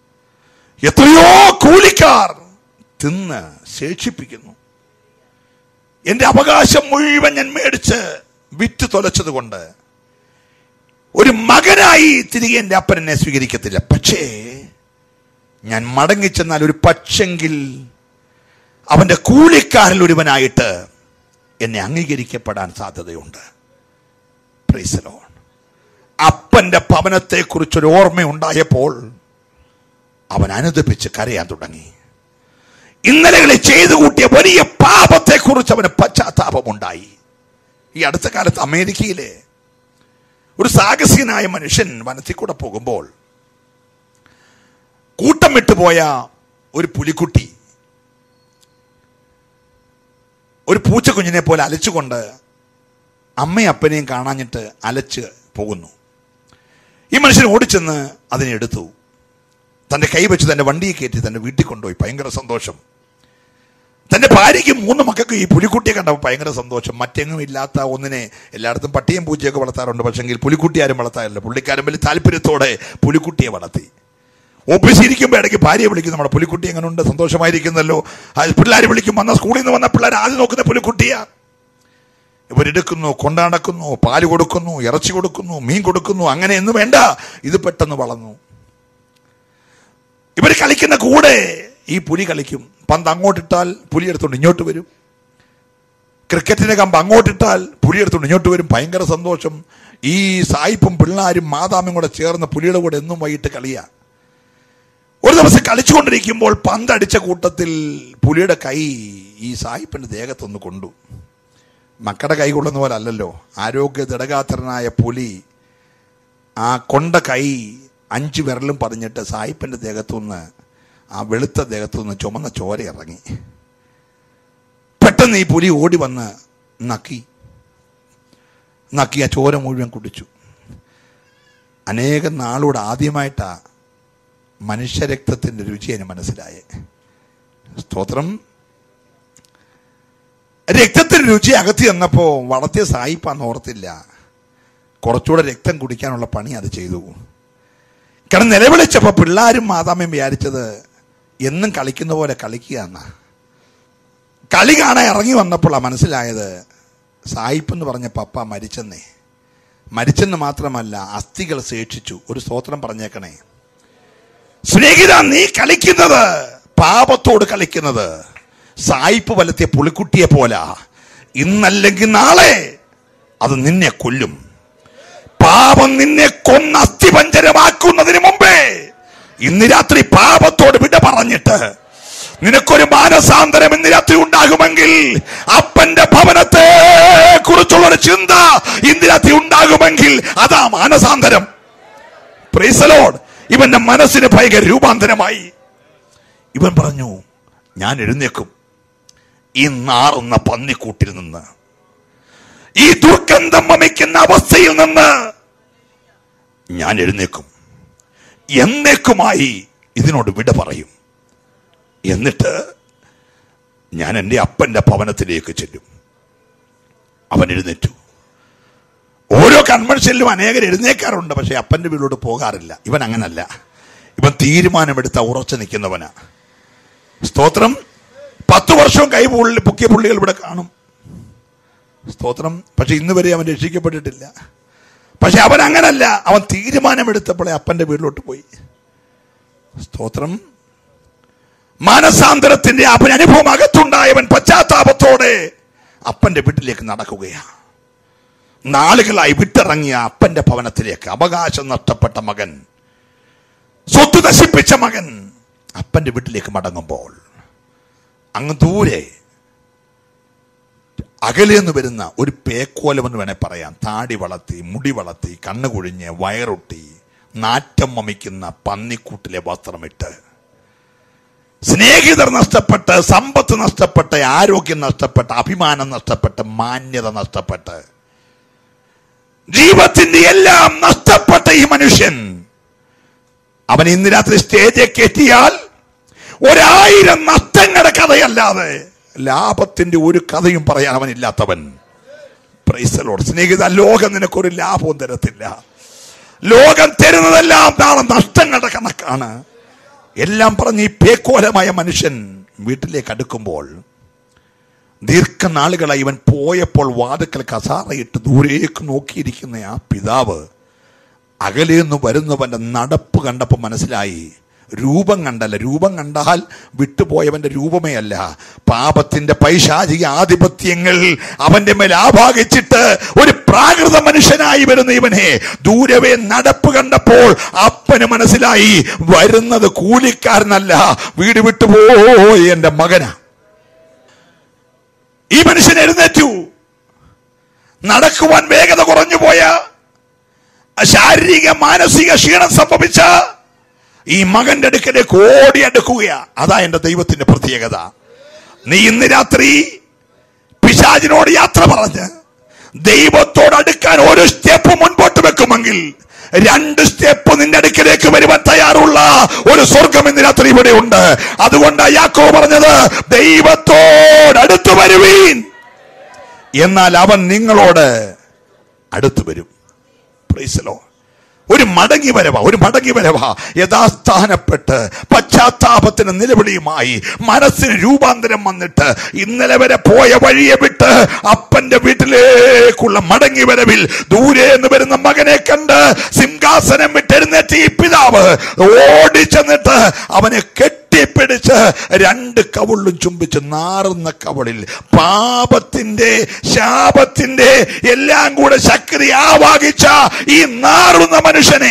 എത്രയോ കൂലിക്കാർ തിന്ന് ശേഷിപ്പിക്കുന്നു. എന്റെ അവകാശം മുഴുവൻ ഞാൻ മേടിച്ച് വിറ്റ് തൊലച്ചത് കൊണ്ട് ഒരു മകനായി തിരികെ എൻ്റെ അപ്പൻ എന്നെ സ്വീകരിക്കത്തില്ല. പക്ഷേ ഞാൻ മടങ്ങിച്ചെന്നാൽ ഒരു പക്ഷെങ്കിൽ അവന്റെ കൂലിക്കാരിൽ ഒരുവനായിട്ട് എന്നെ അംഗീകരിക്കപ്പെടാൻ സാധ്യതയുണ്ട്. Praise the Lord. അപ്പന്റെ ഭവനത്തെക്കുറിച്ചൊരു ഓർമ്മയുണ്ടായപ്പോൾ അവൻ അനുദപിച്ച് കരയാൻ തുടങ്ങി. ഇന്നലകളിൽ ചെയ്തു കൂട്ടിയ വലിയ പാപത്തെക്കുറിച്ച് അവന് പശ്ചാത്താപമുണ്ടായി. ഈ അടുത്ത കാലത്ത് അമേരിക്കയിലെ ഒരു സാഹസികനായ മനുഷ്യൻ വനത്തിൽ കൂടെ പോകുമ്പോൾ കൂട്ടം വിട്ടുപോയ ഒരു പുലിക്കുട്ടി ഒരു പൂച്ചക്കുഞ്ഞിനെ പോലെ അലച്ചുകൊണ്ട് അമ്മയും അപ്പനെയും കാണാഞ്ഞിട്ട് അലച്ച് പോകുന്നു. ഈ മനുഷ്യൻ ഓടിച്ചെന്ന് അതിനെ എടുത്തു, തന്റെ കൈ വെച്ച് തന്റെ വണ്ടിയെ കയറ്റി തന്റെ വീട്ടിൽ കൊണ്ടുപോയി. ഭയങ്കര സന്തോഷം. തന്റെ ഭാര്യയ്ക്കും 3 മക്കൾക്കും ഈ പുലിക്കുട്ടിയെ കണ്ടപ്പോൾ ഭയങ്കര സന്തോഷം. മറ്റെങ്ങും ഇല്ലാത്ത ഒന്നിനെ, എല്ലായിടത്തും പട്ടിയും പൂച്ചയൊക്കെ വളർത്താറുണ്ട്, പക്ഷെങ്കിൽ പുലിക്കുട്ടി ആരും വളർത്താറില്ല. പുള്ളിക്കാരൻ വലിയ താല്പര്യത്തോടെ പുലിക്കുട്ടിയെ വളർത്തി. ഓഫീസിരിക്കുമ്പോൾ ഇടയ്ക്ക് ഭാര്യയെ വിളിക്കും, നമ്മുടെ പുലിക്കുട്ടി എങ്ങനെ ഉണ്ട്, സന്തോഷമായിരിക്കുന്നല്ലോ. പിള്ളേർ വിളിക്കും, വന്ന സ്കൂളിൽ നിന്ന് വന്ന പിള്ളേർ ആദ്യം നോക്കുന്ന പുലിക്കുട്ടിയാ. ഇവരെടുക്കുന്നു, കൊണ്ടാടക്കുന്നു, പാല് കൊടുക്കുന്നു, ഇറച്ചി കൊടുക്കുന്നു, മീൻ കൊടുക്കുന്നു. അങ്ങനെ ഒന്നും വേണ്ട, ഇത് പെട്ടെന്ന് വളർന്നു. ഇവർ കളിക്കുന്ന കൂടെ ഈ പുലി കളിക്കും. പന്ത് അങ്ങോട്ടിട്ടാൽ പുലി എടുത്തുകൊണ്ട് ഇങ്ങോട്ട് വരും. ക്രിക്കറ്റിന്റെ കമ്പ് അങ്ങോട്ടിട്ടാൽ പുലി എടുത്തുകൊണ്ട് ഇങ്ങോട്ട് വരും. ഭയങ്കര സന്തോഷം. ഈ സായിപ്പും പിള്ളേരും മാതാമും കൂടെ ചേർന്ന് പുലിയുടെ കൂടെ എന്നും വൈകിട്ട് കളിയാ. ഒരു ദിവസം കളിച്ചുകൊണ്ടിരിക്കുമ്പോൾ പന്തടിച്ച കൂട്ടത്തിൽ പുലിയുടെ കൈ ഈ സായിപ്പിന്റെ ദേഹത്തൊന്ന് കൊണ്ടു. മക്കളുടെ കൈ കൊള്ളുന്ന പോലെ അല്ലല്ലോ. ആരോഗ്യ ദൃഢഗാത്രനായ പുലി ആ കൊണ്ട കൈ 5 വിരലും പതിഞ്ഞിട്ട് സായിപ്പിന്റെ ദേഹത്തുനിന്ന്, ആ വെളുത്ത ദേഹത്തുനിന്ന് ചുമന്ന ചോര ഇറങ്ങി. പെട്ടെന്ന് ഈ പുലി ഓടി വന്ന് നക്കി ആ ചോര മുഴുവൻ കുടിച്ചു. അനേകം നാളോട് ആദ്യമായിട്ടാ മനുഷ്യരക്തത്തിന്റെ രുചി അതിന് മനസ്സിലായേ. സ്തോത്രം. രക്തത്തിന് രുചി അകത്തി വന്നപ്പോ വളർത്തിയ സായിപ്പാന്ന് ഓർത്തില്ല. കുറച്ചുകൂടെ രക്തം കുടിക്കാനുള്ള പണി അത് ചെയ്തു. കാരണം നിലവിളിച്ചപ്പോ പിള്ളേരും മാതാമയും വിചാരിച്ചത് എന്നും കളിക്കുന്ന പോലെ കളിക്കുക എന്നാ. കളി കാണാൻ ഇറങ്ങി വന്നപ്പോഴാണ് മനസ്സിലായത് സായിപ്പ് എന്ന് പറഞ്ഞ പപ്പ മരിച്ചെന്നേ. മരിച്ചെന്ന് മാത്രമല്ല, അസ്ഥികൾ ശേഷിച്ചു. ഒരു സ്തോത്രം പറഞ്ഞേക്കണേ. സ്നേഹിത, നീ കളിക്കുന്നത്, പാപത്തോട് കളിക്കുന്നത് സായിപ്പ് വലത്തിയ പുളിക്കുട്ടിയെ പോലാ. ഇന്നല്ലെങ്കിൽ നാളെ അത് നിന്നെ കൊല്ലും. പാപം നിന്നെ കൊന്ന് അസ്ഥിപഞ്ജരമാക്കുന്നതിന് മുമ്പേ ഇന്ന് രാത്രി പാപത്തോട് വിട പറഞ്ഞിട്ട് നിനക്കൊരു മാനസാന്തരം ഇന്ന് രാത്രി ഉണ്ടാകുമെങ്കിൽ, അപ്പന്റെ ഭവനത്തെ കുറിച്ചുള്ളൊരു ചിന്ത ഇന്ന് രാത്രി ഉണ്ടാകുമെങ്കിൽ അതാ മാനസാന്തരം. Praise the Lord. ഇവന്റെ മനസ്സിന് ഭയങ്കര രൂപാന്തരമായി. ഇവൻ പറഞ്ഞു, ഞാൻ എഴുന്നേക്കും ഈ നാറുന്ന പന്നിക്കൂട്ടിൽ നിന്ന്, ഈ ദുർഗന്ധം വമിക്കുന്ന അവസ്ഥയിൽ നിന്ന് ഞാൻ എഴുന്നേക്കും. എന്നേക്കുമായി ഇതിനോട് വിട പറയും. എന്നിട്ട് ഞാൻ എൻ്റെ അപ്പന്റെ ഭവനത്തിലേക്ക് ചെല്ലും. അവൻ എഴുന്നേറ്റു. ഓരോ കൺവെൻഷനിലും അനേകർ എഴുന്നേക്കാറുണ്ട്, പക്ഷെ അപ്പന്റെ വീട്ടിലോട്ട് പോകാറില്ല. ഇവൻ അങ്ങനല്ല. ഇവൻ തീരുമാനമെടുത്ത ഉറച്ചു നിൽക്കുന്നവനാ. സ്തോത്രം. 10 വർഷവും കൈ പൊക്കിയ പുള്ളികൾ ഇവിടെ കാണും. സ്തോത്രം. പക്ഷെ ഇന്ന് വരെ അവൻ രക്ഷിക്കപ്പെട്ടിട്ടില്ല. പക്ഷെ അവൻ അങ്ങനല്ല. അവൻ തീരുമാനമെടുത്തപ്പോഴേ അപ്പന്റെ വീട്ടിലോട്ട് പോയി. സ്തോത്രം. മാനസാന്തരത്തിന്റെ അനുഭവം അകത്തുണ്ടായവൻ പശ്ചാത്താപത്തോടെ അപ്പന്റെ വീട്ടിലേക്ക് നടക്കുകയാണ്. നാളുകളായി വിട്ടിറങ്ങിയ അപ്പന്റെ ഭവനത്തിലേക്ക് അവകാശം നഷ്ടപ്പെട്ട മകൻ, സ്വത്ത് നശിപ്പിച്ച മകൻ അപ്പന്റെ വീട്ടിലേക്ക് മടങ്ങുമ്പോൾ അങ്ങ് ദൂരെ അകലെന്ന് വരുന്ന ഒരു പേക്കോലമെന്ന് വേണേ പറയാം. താടി വളർത്തി, മുടി വളർത്തി, കണ്ണു കുഴിഞ്ഞ്, വയറൊട്ടി, നാറ്റം വമിക്കുന്ന പന്നിക്കൂട്ടിലെ വസ്ത്രമിട്ട്, സ്നേഹിതർ നഷ്ടപ്പെട്ട്, സമ്പത്ത് നഷ്ടപ്പെട്ട്, ആരോഗ്യം നഷ്ടപ്പെട്ട്, അഭിമാനം നഷ്ടപ്പെട്ട്, മാന്യത നഷ്ടപ്പെട്ട്, ജീവിതത്തിന്റെ എല്ലാം നഷ്ടപ്പെട്ട ഈ മനുഷ്യൻ, അവൻ ഇന്ന് രാത്രി സ്റ്റേജിൽ കെട്ടിയാൽ 1000 നഷ്ടങ്ങളുടെ കഥയല്ലാതെ ലാഭത്തിന്റെ ഒരു കഥയും പറയാൻ അവനില്ലാത്തവൻ. Praise the Lord. സ്നേഹിത, ലോകം നിനക്കൊരു ലാഭവും തരത്തില്ല. ലോകം തരുന്നതെല്ലാം നാളെ നഷ്ടങ്ങളുടെ കണക്കാണ്. എല്ലാം പറഞ്ഞ് ഈ പേക്കോലമായ മനുഷ്യൻ വീട്ടിലേക്ക് അടുക്കുമ്പോൾ, ദീർഘനാളുകളായി ഇവൻ പോയപ്പോൾ വാതിക്കൽ കസാറയിട്ട് ദൂരേക്ക് നോക്കിയിരിക്കുന്ന ആ പിതാവ് അകലെന്ന് വരുന്നവന്റെ നടപ്പ് കണ്ടപ്പോൾ മനസ്സിലായി, രൂപം കണ്ടല്ല. രൂപം കണ്ടാൽ വിട്ടുപോയവന്റെ രൂപമേ അല്ല, പാപത്തിന്റെ പൈശാചിക ആധിപത്യങ്ങൾ അവന്റെ മേൽ ആഭാഗിച്ചിട്ട് ഒരു പ്രാകൃത മനുഷ്യനായി വരുന്ന ഇവനെ ദൂരവേ നടപ്പ് കണ്ടപ്പോൾ അപ്പന് മനസ്സിലായി, വരുന്നത് കൂലിക്കാരനല്ല, വീട് വിട്ടുപോയി എന്റെ മകനാ. ഈ മനുഷ്യൻ എഴുന്നേറ്റു. നടക്കുവാൻ വേഗത കുറഞ്ഞു പോയ, ശാരീരിക മാനസിക ക്ഷീണം സംഭവിച്ച ഈ മകന്റെ അടുക്കലേക്ക് ഓടി അടുക്കുകയാ. അതാ എന്റെ ദൈവത്തിന്റെ പ്രത്യേകത. നീ ഇന്ന് രാത്രി പിശാചിനോട് യാത്ര പറഞ്ഞ് ദൈവത്തോട് അടുക്കാൻ ഒരു സ്റ്റെപ്പ് മുൻപോട്ട് വെക്കുമെങ്കിൽ 2 സ്റ്റെപ്പ് നിന്റെ അടുക്കലേക്ക് വരുവാൻ തയ്യാറുള്ള ഒരു സ്വർഗം ഇന്ന് രാത്രി ഇവിടെ ഉണ്ട്. അതുകൊണ്ട് യാക്കോബ് പറഞ്ഞത്, ദൈവത്തോട് അടുത്തു വരുവീൻ, എന്നാൽ അവൻ നിങ്ങളോട് അടുത്തു വരും. Praise the Lord. ഒരു മടങ്ങി വരവാ യഥാസ്ഥാനപ്പെട്ട് പശ്ചാത്താപത്തിന് നിലവിളിയുമായി മനസ്സിന് രൂപാന്തരം വന്നിട്ട് ഇന്നലെ വരെ പോയ വഴിയെ വിട്ട് അപ്പന്റെ വീട്ടിലേക്കുള്ള മടങ്ങി വരവിൽ ദൂരെ നിന്ന് വരുന്ന മകനെ കണ്ട് സിംഹാസനം വിട്ടെഴുന്നേറ്റ് ഈ പിതാവ് ഓടിച്ചെന്നിട്ട് അവനെ കെട്ടിപ്പിടിച്ച് 2 കവിളിലും ചുംബിച്ച് നാറുന്ന കവിളിൽ പാപത്തിന്റെ ശാപത്തിന്റെ എല്ലാം കൂടെ ശക്തി ആവാഹിച്ച ഈ നാറുന്ന മനുഷ്യനെ,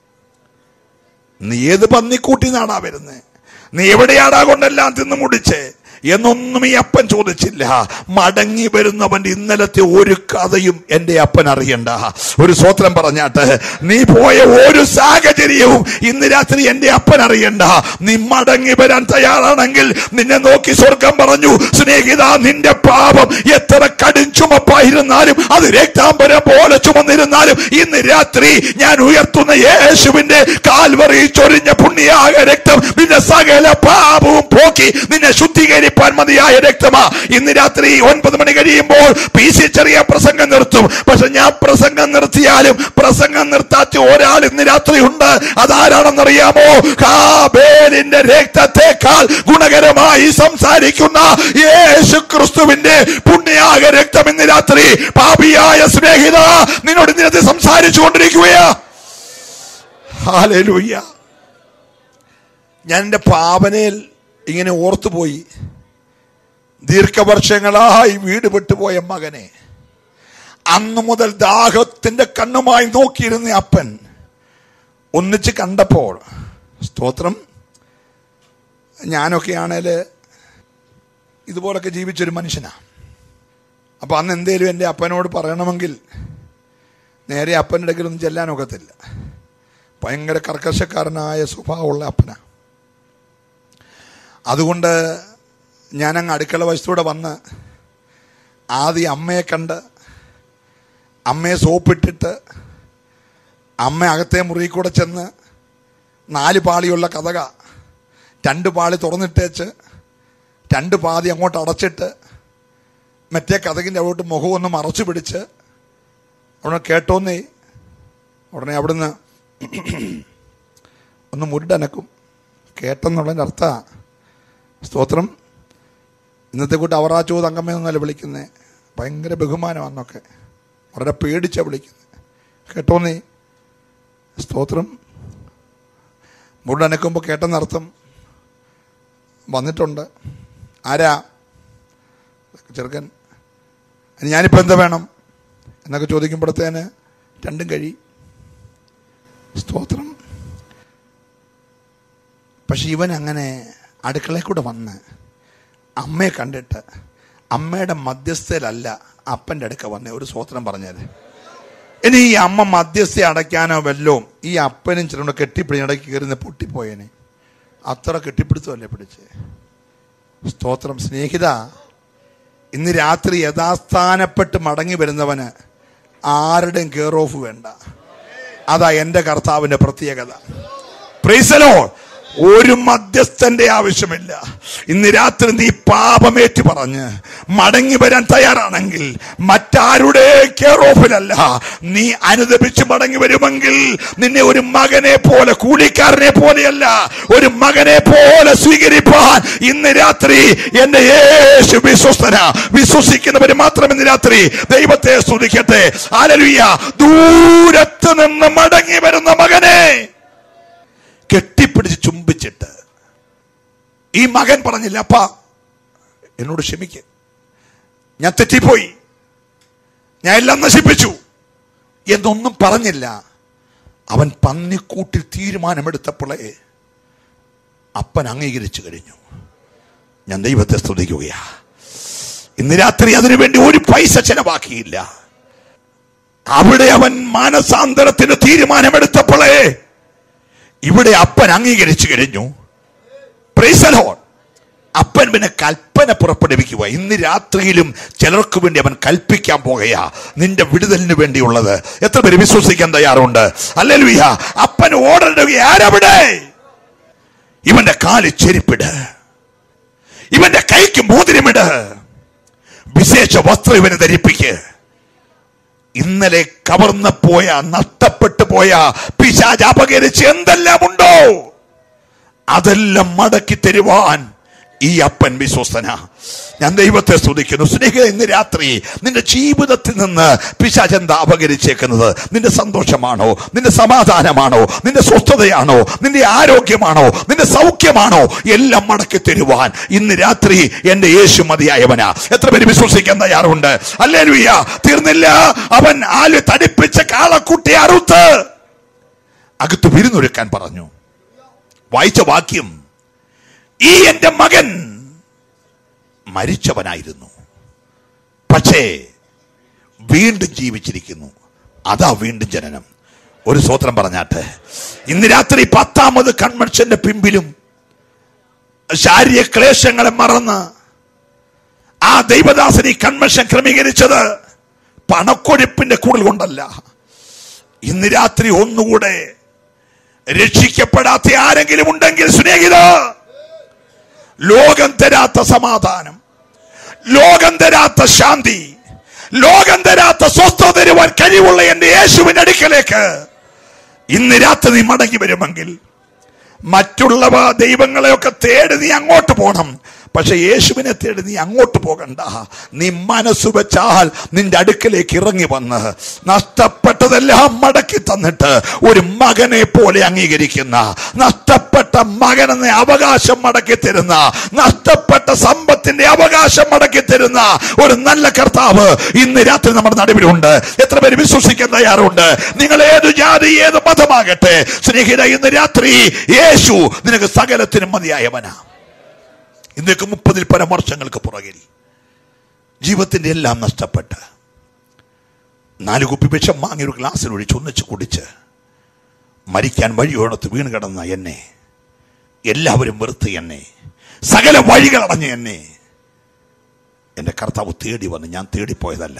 നീ ഏത് പന്നിക്കൂട്ടി നാടാ വരുന്നേ, നീ എവിടെയാടാ കൊണ്ടെല്ലാം തിന്നു മുടിച്ചേ എന്നൊന്നും ഈ അപ്പൻ ചോദിച്ചില്ല. മടങ്ങി വരുന്നവന്റെ ഇന്നലത്തെ ഒരു കഥയും എന്റെ അപ്പൻ അറിയണ്ട. ഒരു സ്വത്രം പറഞ്ഞാട്ട്, നീ പോയ ഒരു സാഹചര്യവും ഇന്ന് രാത്രി എന്റെ അപ്പൻ അറിയണ്ട. നീ മടങ്ങി വരാൻ തയ്യാറാണെങ്കിൽ നിന്നെ നോക്കി സ്വർഗം പറഞ്ഞു, സ്നേഹിത, നിന്റെ പാപം എത്ര കടും ചുമപ്പായിരുന്നാലും, അത് രക്താംബരം പോലെ ചുമന്നിരുന്നാലും, ഇന്ന് രാത്രി ഞാൻ ഉയർത്തുന്ന യേശുവിന്റെ കാൽവറി ചൊരിഞ്ഞ പുണ്യാക രക്തം നിന്റെ സകല പാപവും പോക്കി നിന്നെ ശുദ്ധീകരിക്കും മതിയായ രക്തമാ. ഇന്ന് രാത്രി 9 മണി കഴിയുമ്പോൾ PC ചെറിയ പ്രസംഗം നിർത്തും. പക്ഷെ ഞാൻ പ്രസംഗം നിർത്തിയാലും പ്രസംഗം നിർത്താത്ത ഒരാൾ ഇന്ന് രാത്രി ഉണ്ട്. അതാരാണെന്നറിയാമോ? ഹാബേലിന്റെ രക്തത്തെക്കാൾ ഗുണകരമായി സംസാരിക്കുന്ന യേശു ക്രിസ്തുവിന്റെ പുണ്യാക രക്തം ഇന്ന് രാത്രി പാപിയായ സ്നേഹിത നിന്നോട് ഇന്ന് രാത്രി സംസാരിച്ചു കൊണ്ടിരിക്കുകയാ. ഹല്ലേലൂയ. ഞാൻ എന്റെ പാവനയിൽ ഇങ്ങനെ ഓർത്തുപോയി, ദീർഘവർഷങ്ങളായി വീട് വിട്ടുപോയ മകനെ അന്നു മുതൽ ദാഹത്തിന്റെ കണ്ണുമായി നോക്കിയിരുന്ന അപ്പൻ ഒന്നിച്ച് കണ്ടപ്പോൾ, സ്തോത്രം, ഞാനൊക്കെയാണേല് ഇതുപോലൊക്കെ ജീവിച്ചൊരു മനുഷ്യനാ. അപ്പൊ അന്ന് എന്തേലും എൻ്റെ അപ്പനോട് പറയണമെങ്കിൽ നേരെ അപ്പൻ്റെ അടുക്കലൊന്നും ചെല്ലാനൊക്കത്തില്ല. ഭയങ്കര കർക്കശക്കാരനായ സ്വഭാവമുള്ള അപ്പനാ. അതുകൊണ്ട് ഞാനങ്ങ് അടുക്കള വശത്തൂടെ വന്ന് ആദ്യം അമ്മയെ കണ്ട് അമ്മയെ സോപ്പിട്ടിട്ട് അമ്മ അകത്തെ മുറിയിൽ കൂടെ ചെന്ന് 4 പാളിയുള്ള കതക 2 പാളി തുറന്നിട്ടേച്ച് 2 പാതി അങ്ങോട്ട് അടച്ചിട്ട് മറ്റേ കതകിൻ്റെ അവിടോട്ട് മുഖം ഒന്ന് മറച്ചു പിടിച്ച് അവിടെ കേട്ടോന്നേ, ഉടനെ അവിടുന്ന് ഒന്ന് മുരുടനക്കും. കേട്ടെന്നുള്ളതിൻ്റെ അർത്ഥം, സ്തോത്രം, ഇന്നത്തെ കൂട്ട് അവറാച്ചോ തങ്കമ്മയെന്നല്ല വിളിക്കുന്നത്, ഭയങ്കര ബഹുമാനമാണെന്നൊക്കെ വളരെ പേടിച്ചാണ് വിളിക്കുന്നത്. കേട്ടോന്നേ, സ്തോത്രം. മുരുടനക്കുമ്പോൾ കേട്ടെന്നർത്ഥം വന്നിട്ടുണ്ട്. ആരാ? ചെറുക്കൻ. ഞാനിപ്പോൾ എന്താ വേണം എന്നൊക്കെ ചോദിക്കുമ്പോഴത്തേന് 2 കഴി. സ്തോത്രം. പക്ഷെ ഇവൻ അങ്ങനെ അടുക്കളയിൽ കൂടെ വന്ന് അമ്മയെ കണ്ടിട്ട് അമ്മയുടെ മധ്യസ്ഥയിലല്ല അപ്പൻ്റെ അടുക്ക വന്നേ. ഒരു സ്തോത്രം പറഞ്ഞാല്. ഇനി ഈ അമ്മ മധ്യസ്ഥ അടയ്ക്കാനോ വല്ലോ ഈ അപ്പനും ചിലരുടെ കെട്ടിപ്പിടി ഇടയ്ക്ക് കയറുന്ന പൊട്ടിപ്പോയേനെ. അത്ര കെട്ടിപ്പിടുത്തല്ലേ പിടിച്ച്. സ്തോത്രം. സ്നേഹിത, ഇന്ന് രാത്രി യഥാസ്ഥാനപ്പെട്ട് മടങ്ങി വരുന്നവന് ആരുടെയും കെയർ ഓഫ് വേണ്ട. അതാ എൻ്റെ കർത്താവിൻ്റെ പ്രത്യേകത. Praise the Lord. ഒരു മധ്യസ്ഥന്റെ ആവശ്യമില്ല. ഇന്ന് രാത്രി നീ പാപമേറ്റു പറഞ്ഞ് മടങ്ങി വരാൻ തയ്യാറാണെങ്കിൽ മറ്റാരുടെ കെയർ ഓഫിലല്ല, നീ അനുദപിച്ച് മടങ്ങി വരുമെങ്കിൽ നിന്നെ ഒരു മകനെ പോലെ, കൂലിക്കാരനെ പോലെയല്ല, ഒരു മകനെ പോലെ സ്വീകരിപ്പാൻ ഇന്ന് രാത്രി എന്റെ യേശു വിശ്വസ്തനാ. വിശ്വസിക്കുന്നവര് മാത്രം ഇന്ന് രാത്രി ദൈവത്തെ സ്തുതിക്കട്ടെ. ഹല്ലേലൂയ. ദൂരത്ത് പുറത്തു നിന്ന് മടങ്ങി വരുന്ന മകനെ കെട്ടിപ്പിടിച്ച് ചുംബിച്ചിട്ട് ഈ മകൻ പറഞ്ഞില്ല, അപ്പാ എന്നോട് ക്ഷമിക്ക്, ഞാൻ തെറ്റിപ്പോയി, ഞാൻ എല്ലാം നശിപ്പിച്ചു എന്നൊന്നും പറഞ്ഞില്ല. അവൻ പന്നിക്കൂട്ടിൽ തീരുമാനമെടുത്തപ്പോഴേ അപ്പൻ അംഗീകരിച്ചു കഴിഞ്ഞു. ഞാൻ ദൈവത്തെ സ്തുതിക്കുകയാ. ഇന്ന് രാത്രി അതിനുവേണ്ടി ഒരു പൈസ ചെലവാക്കിയില്ല. അവിടെ അവൻ മാനസാന്തരത്തിന് തീരുമാനമെടുത്തപ്പോഴേ ഇവിടെ അപ്പൻ അംഗീകരിച്ചു കഴിഞ്ഞു. Praise the Lord. അപ്പൻ പിന്നെ കൽപ്പന പുറപ്പെടുവിക്കുക. ഇന്ന് രാത്രിയിലും ചിലർക്ക് വേണ്ടി അവൻ കൽപ്പിക്കാൻ പോകുകയാ, നിന്റെ വിടുതലിന് വേണ്ടിയുള്ളത്. എത്ര പേര് വിശ്വസിക്കാൻ തയ്യാറുണ്ട്? ഹല്ലേലൂയ. അപ്പൻ ഓർഡർ ഇടുക, ആരവിടെ? ഇവന്റെ കാലിൽ ചെരിപ്പിട്, ഇവന്റെ കൈക്ക് മോതിരമിട്, വിശേഷ വസ്ത്രം ഇവനെ ധരിപ്പിക്ക്. ഇന്നലെ കവർന്നു പോയ, നഷ്ടപ്പെട്ടു പോയ, പിശാച് അപകരിച്ച് എന്തെല്ലാം ഉണ്ടോ അതെല്ലാം മടക്കി തരുവാൻ ഈ അപ്പൻ വിശ്വസ്തന. ഞാൻ ദൈവത്തെ സ്തുതിക്കുന്നു. സ്നേഹിത, ഇന്ന് രാത്രി നിന്റെ ജീവിതത്തിൽ നിന്ന് പിശാച് എന്താ അപകരിച്ചേക്കുന്നത്? നിന്റെ സന്തോഷമാണോ? നിന്റെ സമാധാനമാണോ? നിന്റെ സ്വസ്ഥതയാണോ? നിന്റെ ആരോഗ്യമാണോ? നിന്റെ സൗഖ്യമാണോ? എല്ലാം മടക്കി തരുവാൻ ഇന്ന് രാത്രി എന്റെ യേശു മതിയായവനാ. എത്ര പേര് വിശ്വസിക്കാൻ തയ്യാറുണ്ട്? ഹല്ലേലൂയ. തീർന്നില്ല. അവൻ ആല് തടിപ്പിച്ച കാളക്കുട്ടിയെ അറുത്ത് അകത്ത് വിരുന്നൊരുക്കാൻ പറഞ്ഞു. വായിച്ച വാക്യം, ഈ എന്റെ മകൻ മരിച്ചവനായിരുന്നു, പക്ഷേ വീണ്ടും ജീവിച്ചിരിക്കുന്നു. അതാ വീണ്ടും ജനനം. ഒരു സ്തോത്രം പറഞ്ഞാട്ടെ. ഇന്ന് രാത്രി 10ാമത് കൺവെൻഷന്റെ പിമ്പിലും ശാരീരിക ക്ലേശങ്ങളെ മറന്ന് ആ ദൈവദാസൻ ഈ കൺവെൻഷൻ ക്രമീകരിച്ചത് പണക്കൊഴുപ്പിന്റെ കൂടുതൽ കൊണ്ടല്ല. ഇന്ന് രാത്രി ഒന്നുകൂടെ രക്ഷിക്കപ്പെടാത്ത ആരെങ്കിലും ഉണ്ടെങ്കിൽ സ്നേഹിത, ലോകം തരാത്ത സമാധാനം, ലോകം തരാത്ത ശാന്തി, ലോകം തരാത്ത സ്വസ്ഥത തരുവാൻ കഴിവുള്ള എന്റെ യേശുവിന്റെ അടുക്കലേക്ക് ഇന്ന് രാത്രി നീ മടങ്ങി വരുമെങ്കിൽ, മറ്റുള്ളവ ദൈവങ്ങളെയൊക്കെ തേടി നീ അങ്ങോട്ട് പോകണം, പക്ഷെ യേശുവിനെ തേടി നീ അങ്ങോട്ട് പോകണ്ട. നീ മനസ്സ് വെച്ചാൽ നിന്റെ അടുക്കലേക്ക് ഇറങ്ങി വന്ന് നഷ്ടപ്പെട്ടതെല്ലാം മടക്കി തന്നിട്ട് ഒരു മകനെ പോലെ അംഗീകരിക്കുന്ന, നഷ്ടപ്പെട്ട മകനെന്ന അവകാശം മടക്കി തരുന്ന, നഷ്ടപ്പെട്ട സമ്പത്തിന്റെ അവകാശം മടക്കി തരുന്ന ഒരു നല്ല കർത്താവ് ഇന്ന് രാത്രി നമ്മുടെ നടുവിലുണ്ട്. എത്ര പേര് വിശ്വസിക്കാൻ തയ്യാറുണ്ട്? നിങ്ങൾ ഏത് ജാതി, ഏത് മതമാകട്ടെ, സ്നേഹിത, ഇന്ന് രാത്രി യേശു നിനക്ക് സകലത്തിനും മതിയായവനാ. ഇന്നേക്ക് 30-ൽ പരം വർഷങ്ങൾക്ക് പുറകിൽ ജീവിതത്തിന്റെ എല്ലാം നഷ്ടപ്പെട്ട് 4 കുപ്പി വിഷം വാങ്ങി ഒരു ഗ്ലാസ്സിൽ ഒഴിച്ച് ഒന്നിച്ച് കുടിച്ച് മരിക്കാൻ വഴിയോടത്ത് വീണ് കിടന്ന എന്നെ, എല്ലാവരും വെറുത്ത് എന്നെ, സകല വഴികളടഞ്ഞ എന്നെ എന്റെ കർത്താവ് തേടി വന്ന്, ഞാൻ തേടിപ്പോയതല്ല,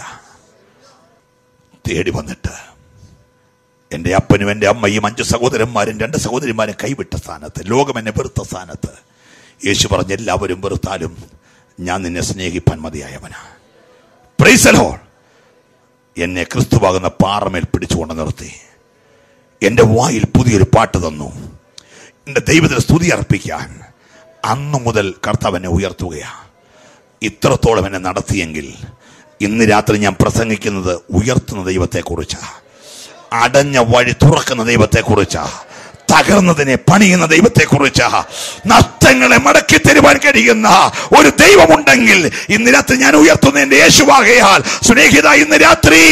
തേടി വന്നിട്ട് എന്റെ അപ്പനും എന്റെ അമ്മയും 5 സഹോദരന്മാരും 2 സഹോദരിമാരും കൈവിട്ട സ്ഥാനത്ത്, ലോകം എന്നെ വെറുത്ത സ്ഥാനത്ത് യേശു പറഞ്ഞ, എല്ലാവരും വെറുത്താലും ഞാൻ നിന്നെ സ്നേഹിപ്പാൻ മതിയായവനാ. Praise the Lord. എന്നെ ക്രിസ്തുവാകുന്ന പാറമേൽ പിടിച്ചുകൊണ്ട് നിർത്തി എന്റെ വായിൽ പുതിയൊരു പാട്ട് തന്നു, എന്റെ ദൈവത്തിന് സ്തുതി അർപ്പിക്കാൻ. അന്നു മുതൽ കർത്താവ് എന്നെ ഉയർത്തുകയാ. ഇത്രത്തോളം എന്നെ നടത്തിയെങ്കിൽ ഇന്ന് രാത്രി ഞാൻ പ്രസംഗിക്കുന്നത് ഉയർത്തുന്ന ദൈവത്തെക്കുറിച്ചാ, അടഞ്ഞ വഴി തുറക്കുന്ന ദൈവത്തെക്കുറിച്ചാ, തകർന്നതിനെ പണിയുന്ന ദൈവത്തെക്കുറിച്ചാ, നഷ്ടങ്ങളെ മടക്കി തരുവാൻ കഴിയുന്ന ഒരു ദൈവമുണ്ടെങ്കിൽ ഇന്ന് രാത്രി ഞാൻ ഉയർത്തുന്ന എന്റെ യേശുവാകയാൽ സ്നേഹിത, ഇന്ന് രാത്രി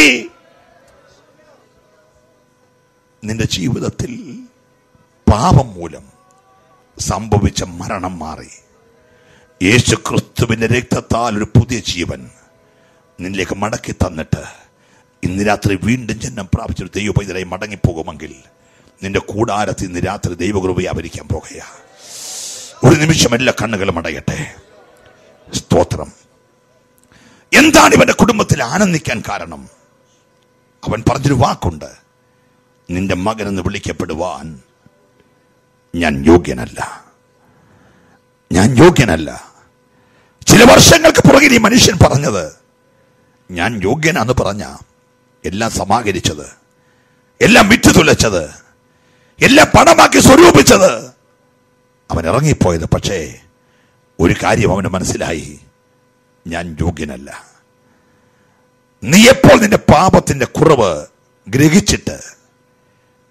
നിന്റെ ജീവിതത്തിൽ പാപം മൂലം സംഭവിച്ച മരണം മാറി യേശു ക്രിസ്തുവിന്റെ രക്തത്താൽ ഒരു പുതിയ ജീവൻ നിന്നിലേക്ക് മടക്കി തന്നിട്ട് ഇന്ന് രാത്രി വീണ്ടും ജന്മം പ്രാപിച്ചൊരു ദൈവ പൈതലായി മടങ്ങിപ്പോകുമെങ്കിൽ നിന്റെ കൂടാരത്തിൽ ഇന്ന് രാത്രി ദൈവകൃപ വ്യാപരിക്കാൻ പോകുകയാ. ഒരു നിമിഷം എല്ലാ കണ്ണുകളും അടയട്ടെ. സ്തോത്രം. എന്താണ് ഇവന്റെ കുടുംബത്തിൽ ആനന്ദിക്കാൻ കാരണം? അവൻ പറഞ്ഞൊരു വാക്കുണ്ട്, നിന്റെ മകനെന്ന് വിളിക്കപ്പെടുവാൻ ഞാൻ യോഗ്യനല്ല, ഞാൻ യോഗ്യനല്ല. ചില വർഷങ്ങൾക്ക് പുറകിൽ ഈ മനുഷ്യൻ പറഞ്ഞത്, ഞാൻ യോഗ്യനാന്ന് പറഞ്ഞ എല്ലാം സമാഹരിച്ചത്, എല്ലാം വിറ്റു തുലച്ചത്, എല്ലാം പണമാക്കി സ്വരൂപിച്ചത്, അവൻ ഇറങ്ങിപ്പോയത്. പക്ഷേ ഒരു കാര്യം അവന് മനസ്സിലായി, ഞാൻ യോഗ്യനല്ല. നീ എപ്പോൾ നിന്റെ പാപത്തിന്റെ കുറവ് ഗ്രഹിച്ചിട്ട്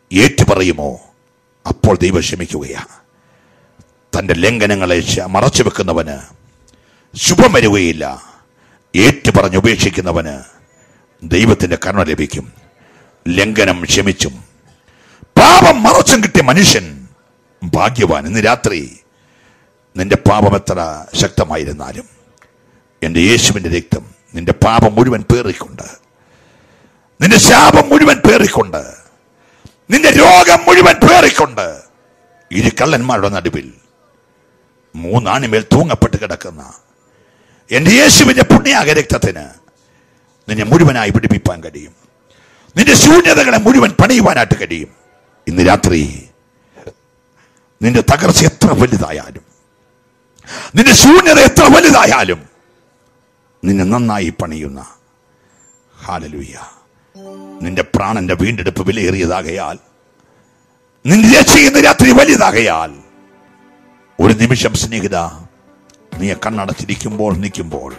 ഏറ്റുപറയുമോ അപ്പോൾ ദൈവം ക്ഷമിക്കുകയാ. തൻ്റെ ലംഘനങ്ങളെ മറച്ചു വെക്കുന്നവന് ശുഭം വരികയില്ല. ഏറ്റുപറഞ്ഞ് ഉപേക്ഷിക്കുന്നവന് ദൈവത്തിൻ്റെ കരുണ ലഭിക്കും. ലംഘനം ക്ഷമിച്ചും പാപം മറച്ചും കിട്ടിയ മനുഷ്യൻ ഭാഗ്യവാൻ. ഇന്ന് രാത്രി നിന്റെ പാപം എത്ര ശക്തമായിരുന്നാലും എൻ്റെ യേശുവിൻ്റെ രക്തം നിന്റെ പാപം മുഴുവൻ പേറിക്കൊണ്ട്, നിന്റെ ശാപം മുഴുവൻ പേറിക്കൊണ്ട്, നിന്റെ രോഗം മുഴുവൻ പേറിക്കൊണ്ട്, ഇരു കള്ളന്മാരുടെ നടുവിൽ 3 ആണിമേൽ തൂങ്ങപ്പെട്ട് കിടക്കുന്ന എൻ്റെ യേശുവിൻ്റെ പുണ്യാക രക്തത്തിന് നിന്നെ മുഴുവനായി പിടിപ്പിക്കാൻ കഴിയും. നിന്റെ ശൂന്യതകളെ മുഴുവൻ പണിയുവാനായിട്ട് കഴിയും. ഇന്ന് രാത്രി നിന്റെ തകർച്ച എത്ര വലുതായാലും, നിന്റെ ശൂന്യത എത്ര വലുതായാലും നിന്നെ നന്നായി പണിയുന്ന, ഹല്ലേലൂയ, നിന്റെ പ്രാണന്റെ വീണ്ടെടുപ്പ് വിലയേറിയതാകയാൽ, നിന്റെ രക്ഷ ഇന്ന് രാത്രി വലുതാകയാൽ, ഒരു നിമിഷം സ്നേഹിത, നീ കണ്ണടച്ചിരിക്കുമ്പോൾ നിൽക്കുമ്പോൾ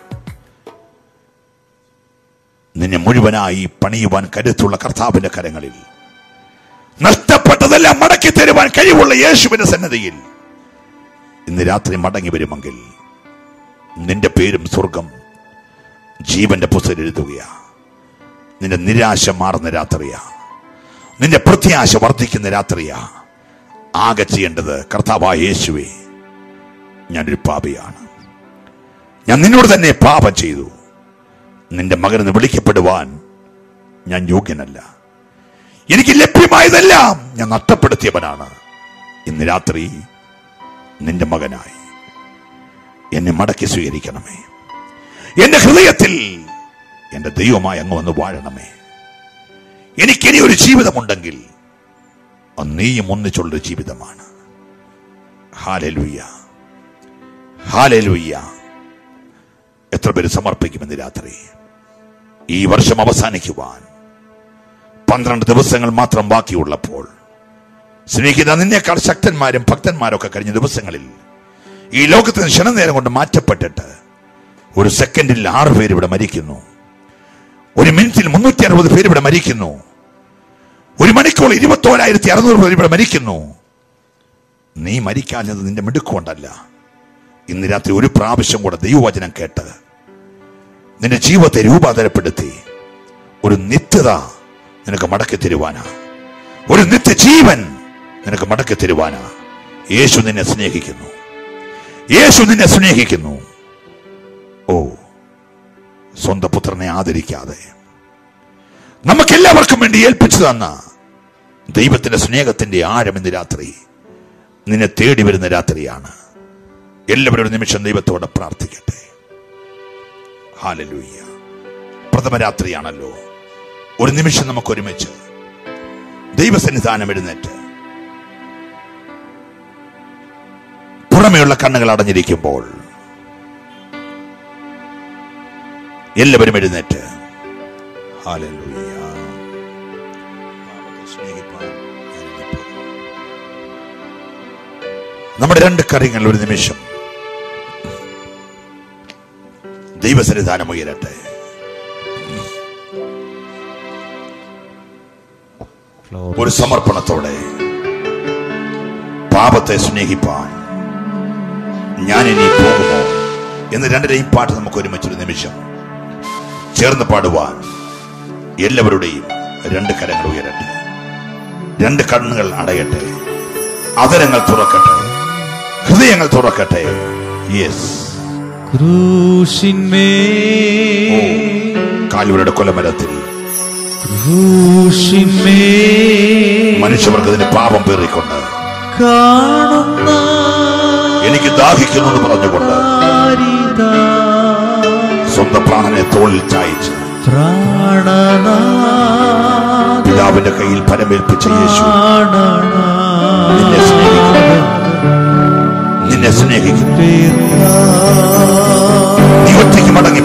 നിന്നെ മുഴുവനായി പണിയുവാൻ കരുത്തുള്ള കർത്താവിന്റെ കരങ്ങളിൽ, നഷ്ടപ്പെട്ടതെല്ലാം മടക്കി തരുവാൻ കഴിവുള്ള യേശുവിന്റെ സന്നിധിയിൽ ഇന്ന് രാത്രി മടങ്ങി വരുമെങ്കിൽ നിന്റെ പേരും സ്വർഗം ജീവന്റെ പുസ്തകത്തിൽ എഴുതുകയാ. നിന്റെ നിരാശ മാറുന്ന രാത്രിയാ, നിന്റെ പ്രത്യാശ വർദ്ധിക്കുന്ന രാത്രിയാ. ആകെ ചെയ്യേണ്ടത്, കർത്താവായ യേശുവേ, ഞാനൊരു പാപിയാണ്, ഞാൻ നിന്നോട് തന്നെ പാപം ചെയ്തു, നിന്റെ മകനെന്ന് വിളിക്കപ്പെടുവാൻ ഞാൻ യോഗ്യനല്ല, എനിക്ക് ലഭ്യമായതെല്ലാം ഞാൻ നഷ്ടപ്പെടുത്തിയവനാണ്. ഇന്ന് രാത്രി നിന്റെ മകനായി എന്നെ മടക്കി സ്വീകരിക്കണമേ. എന്റെ ഹൃദയത്തിൽ എന്റെ ദൈവമായി അങ്ങ് വന്ന് വാഴണമേ. എനിക്കിനി ഒരു ജീവിതമുണ്ടെങ്കിൽ അത് നീയും ഒന്നിച്ചുള്ളൊരു ജീവിതമാണ്. Hallelujah, hallelujah. എത്ര പേര് സമർപ്പിക്കുമെന്ന് രാത്രി? ഈ വർഷം അവസാനിക്കുവാൻ 12 ദിവസങ്ങൾ മാത്രം ബാക്കിയുള്ളപ്പോൾ, സ്നേഹിത, നിന്നേക്കാൾ ശക്തന്മാരും ഭക്തന്മാരൊക്കെ കഴിഞ്ഞ ദിവസങ്ങളിൽ ഈ ലോകത്തിന് ക്ഷണനേരം കൊണ്ട് മാറ്റപ്പെട്ടിട്ട് ഒരു സെക്കൻഡിൽ 6 പേര് ഇവിടെ മരിക്കുന്നു, ഒരു മിനിറ്റിൽ 360 പേര് ഇവിടെ മരിക്കുന്നു, ഒരു മണിക്കൂർ 21,600 പേര് ഇവിടെ മരിക്കുന്നു. നീ മരിക്കാഞ്ഞത് നിന്റെ മിടുക്കൊണ്ടല്ല. ഇന്ന് രാത്രി ഒരു പ്രാവശ്യം കൂടെ ദൈവവചനം കേട്ട് നിന്റെ ജീവിതത്തെ രൂപാന്തരപ്പെടുത്തി ഒരു നിത്യത നിനക്ക് മടക്കി തരുവാനാ, ഒരു നിത്യജീവൻ നിനക്ക് മടക്കി തരുവാനാ. യേശു നിന്നെ സ്നേഹിക്കുന്നു, യേശു നിന്നെ സ്നേഹിക്കുന്നു. ഓ, സ്വന്തം പുത്രനെ ആദരിക്കാതെ നമുക്കെല്ലാവർക്കും വേണ്ടി ഏൽപ്പിച്ചു തന്ന ദൈവത്തിന്റെ സ്നേഹത്തിന്റെ ആഴം ഇന്ന് രാത്രി നിന്നെ തേടി വരുന്ന രാത്രിയാണ്. എല്ലാവരും ഒരു നിമിഷം ദൈവത്തോടെ പ്രാർത്ഥിക്കട്ടെ. ഹല്ലേലൂയ. പ്രഥമ രാത്രിയാണല്ലോ. ഒരു നിമിഷം നമുക്ക് ഒരുമിച്ച് ദൈവസന്നിധാനം എഴുന്നേറ്റ് പുറമെയുള്ള കണ്ണുകൾ അടഞ്ഞിരിക്കുമ്പോൾ എല്ലാവരും എഴുന്നേറ്റ് ഹല്ലേലൂയ. നമ്മുടെ 2 കരങ്ങൾ ഒരു നിമിഷം ദൈവസന്നിധാനം ഉയരട്ടെ. ഒരു സമർപ്പണത്തോടെ പാപത്തെ സ്നേഹിപ്പാൻ ഞാൻ ഇനി പോകുമോ എന്ന് 2രെയും പാട്ട് നമുക്ക് ഒരുമിച്ചൊരു നിമിഷം ചേർന്ന് പാടുവാൻ എല്ലാവരുടെയും 2 കരങ്ങൾ ഉയരട്ടെ, 2 കണ്ണുകൾ അടയട്ടെ, അതരങ്ങൾ തുറക്കട്ടെ, ഹൃദയങ്ങൾ തുറക്കട്ടെ. യെസ്, കാൽവരിയുടെ കൊലമരത്തിൽ മനുഷ്യവർഗത്തിന് പാപം പേറിക്കൊണ്ട് എനിക്ക് ദാഹിക്കുന്നു എന്ന് പറഞ്ഞുകൊണ്ട് സ്വന്തം പ്രാണനെ തോളിൽ ചായച്ച് പിതാവിന്റെ കയ്യിൽ പരമേൽപ്പിച്ച യേശു നിന്നെ സ്നേഹിക്കുന്നു, നിന്നെ സ്നേഹിക്കുന്നു. നീ ഒറ്റയ്ക്ക് മടങ്ങി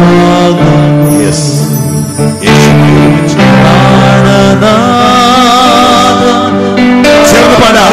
ചേർന്ന് പാടാ.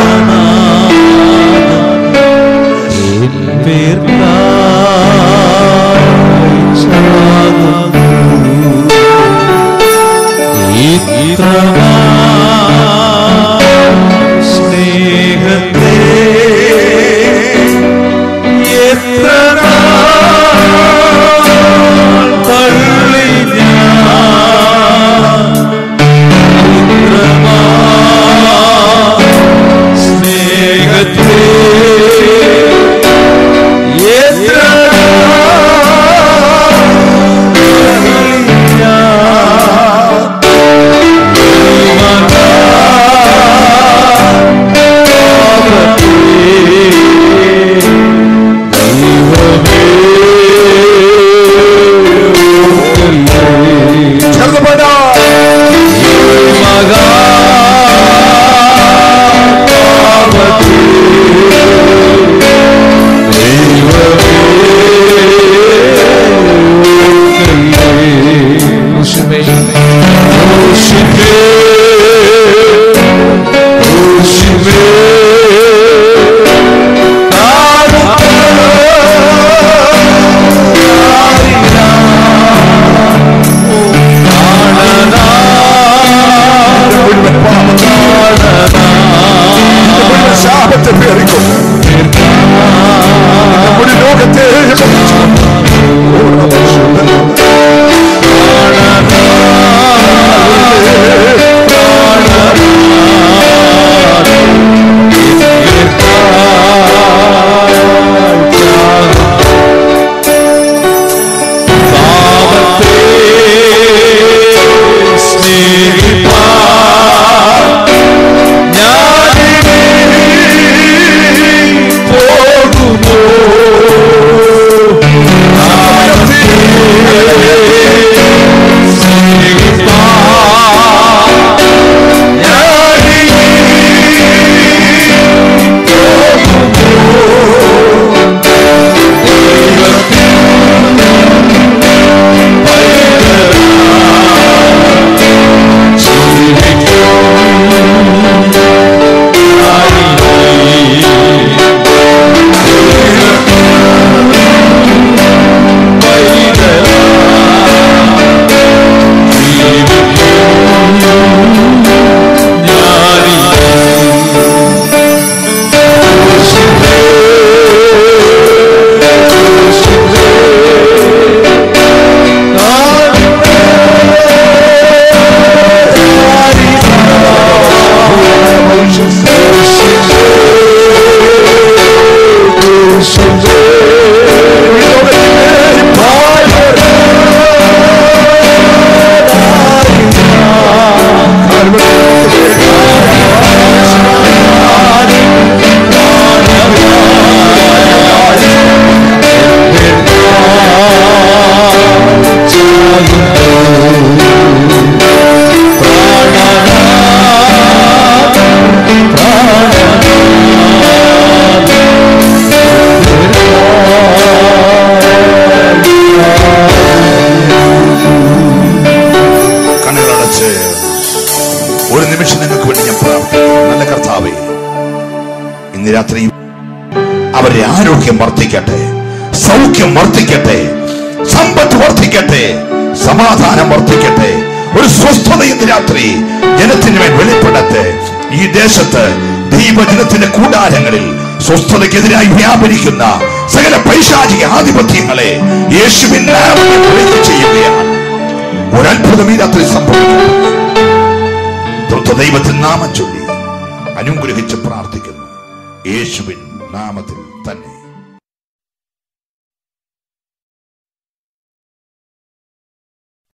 ഒരു നിമിഷം നിങ്ങൾക്ക് വേണ്ടി ഞാൻ പ്രാർത്ഥിക്കുന്നു. നല്ല കർത്താവേ, ഇന്ന് രാത്രി അവരുടെ ആരോഗ്യം വർദ്ധിക്കട്ടെ, സൗഖ്യം വർദ്ധിക്കട്ടെ, സമ്പത്ത് വർദ്ധിക്കട്ടെ, സമാധാനം വർദ്ധിക്കട്ടെ. ഒരു സ്വസ്ഥത ഇന്ന് രാത്രി ജനത്തിന് മേൽ വെളിപ്പെടട്ടെ. ഈ ദേശത്ത് ദൈവജനത്തിന്റെ കൂടാരങ്ങളിൽ സ്വസ്ഥതയ്ക്കെതിരായി വ്യാപരിക്കുന്ന സകല പൈശാചിക ആധിപത്യങ്ങളെ യേശുവിൻ നാമത്തിൽ ബ്രേക്ക് ചെയ്യുകയാണ്. ഒരത്ഭുതം ഈ രാത്രി സംഭവിക്കും. ദൈവത്തിൻ നാമം ചൊല്ലി അനുഗ്രഹിച്ച് പ്രാർത്ഥിക്കുന്നു, യേശുവിൻ നാമത്തിൽ തന്നെ.